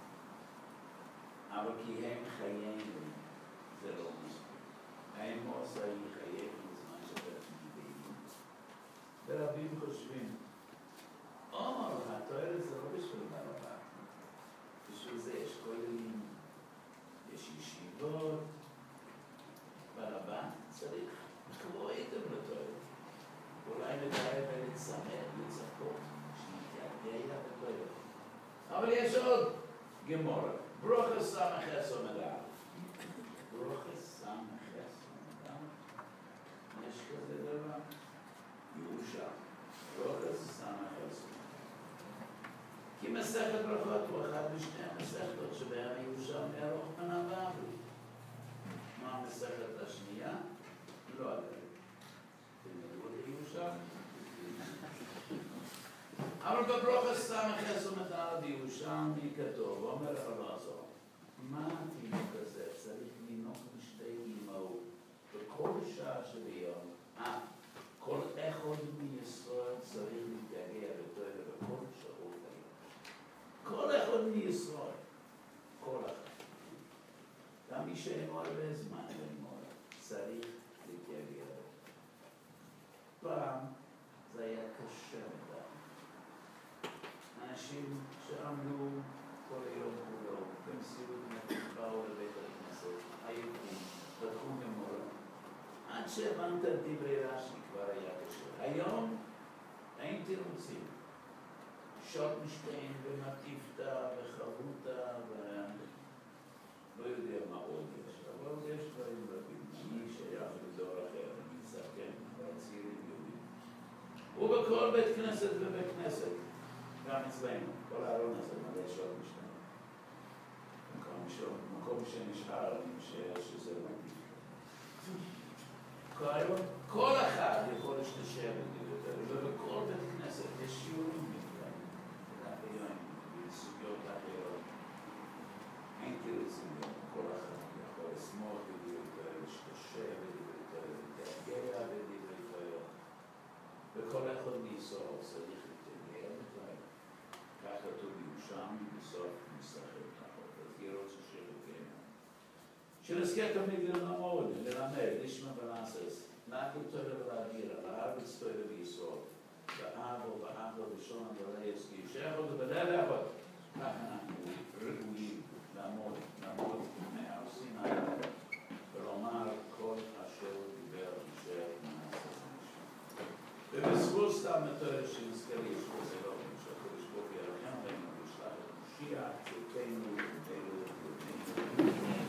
אבל כי הם חיינו, זה לא מספיק. העמוס ההיא חייכם בזמן שאתם יגעים. ורבים חושבים, התואר זה לא בשביל ברבא. בשביל זה יש כוללים, יש ישיבות, ברבא צריך לקרוא איתם לתואר. אולי נדעת לצמד, לצפות, שנתייגע בתואר. אבל יש עוד גמורה. ברוכס סמכס ומדע. ברוכס סמכס ומדע. יש כזה דבר? ירושה. ברוכס סמכס ומדע. כי מסכת ברכות הוא אחד משני המסכתות שבהם ירושלמי ארוך מנה ואבוי. מה המסכת השנייה? לא יודע. תלמדו את ירושלמי. אבל בברוכס סמכס ומדע בירושלמי כתוב, אומר אלעזר, מה התינוק הזה צריך לנהוג משתי אמהות בכל שעה שביום? כל אחד מישראל צריך להתגעגע בתואר בכל שעות היום. כל אחד מישראל, כל אחד. גם מי שאין הרבה זמן ללמוד, צריך להתגעגע. פעם זה היה קשה מדי. אנשים שעמלו כל היום כולו, במסירות נפש, באו לבית הכנסת, עייפים, פתחו ממורה. עד שהבנת את דברי רש"י כבר היה קשה. היום אין תירוצים. שוטנשטיין ומטיפתא וחרוטה לא יודע מה עוד יש, אבל יש דברים רבים. אני שייך לדור אחר, אני מסכם, והצעירים יודעים. ובכל בית כנסת ובית כנסת, גם אצלנו, כל הארון הזה מלא שוטנשטיין. מקום שנשאר, אני משער שזה לא מטיפתא. כל אחד יכול להשתשב ובכל בית כנסת יש שיעורים נפלאים לאחרים, בסוגיות אחרות. אין תירוצים, כל אחד יכול לשמוח בדברי תורה, להשתשב בדברי תורה, להתגעגע בדברי תורה. וכל אחד מישראל צריך להתגעגע בתורה. כך כתוב בירושלמי בסוף מסכת ברכות. אז יהיה רוצה שרוקנו. שנזכה תמיד ללמד, לשמוע ולעשות, להכיר תורה ולהדיר, לארץ תורה בישראל, באב ובאב ובשון ולעץ, כי שאחד ובלב אבות, כך אנחנו ראויים לעמוד מהעושים האלה, ולומר כל אשר דיבר אשר נעשה נשמע. ובזכות סתם התורה שנזכה לישבו זה לא, שהקדוש ברוך הוא ירחם עלינו וישלח את משיח צדקנו ואלו ובני.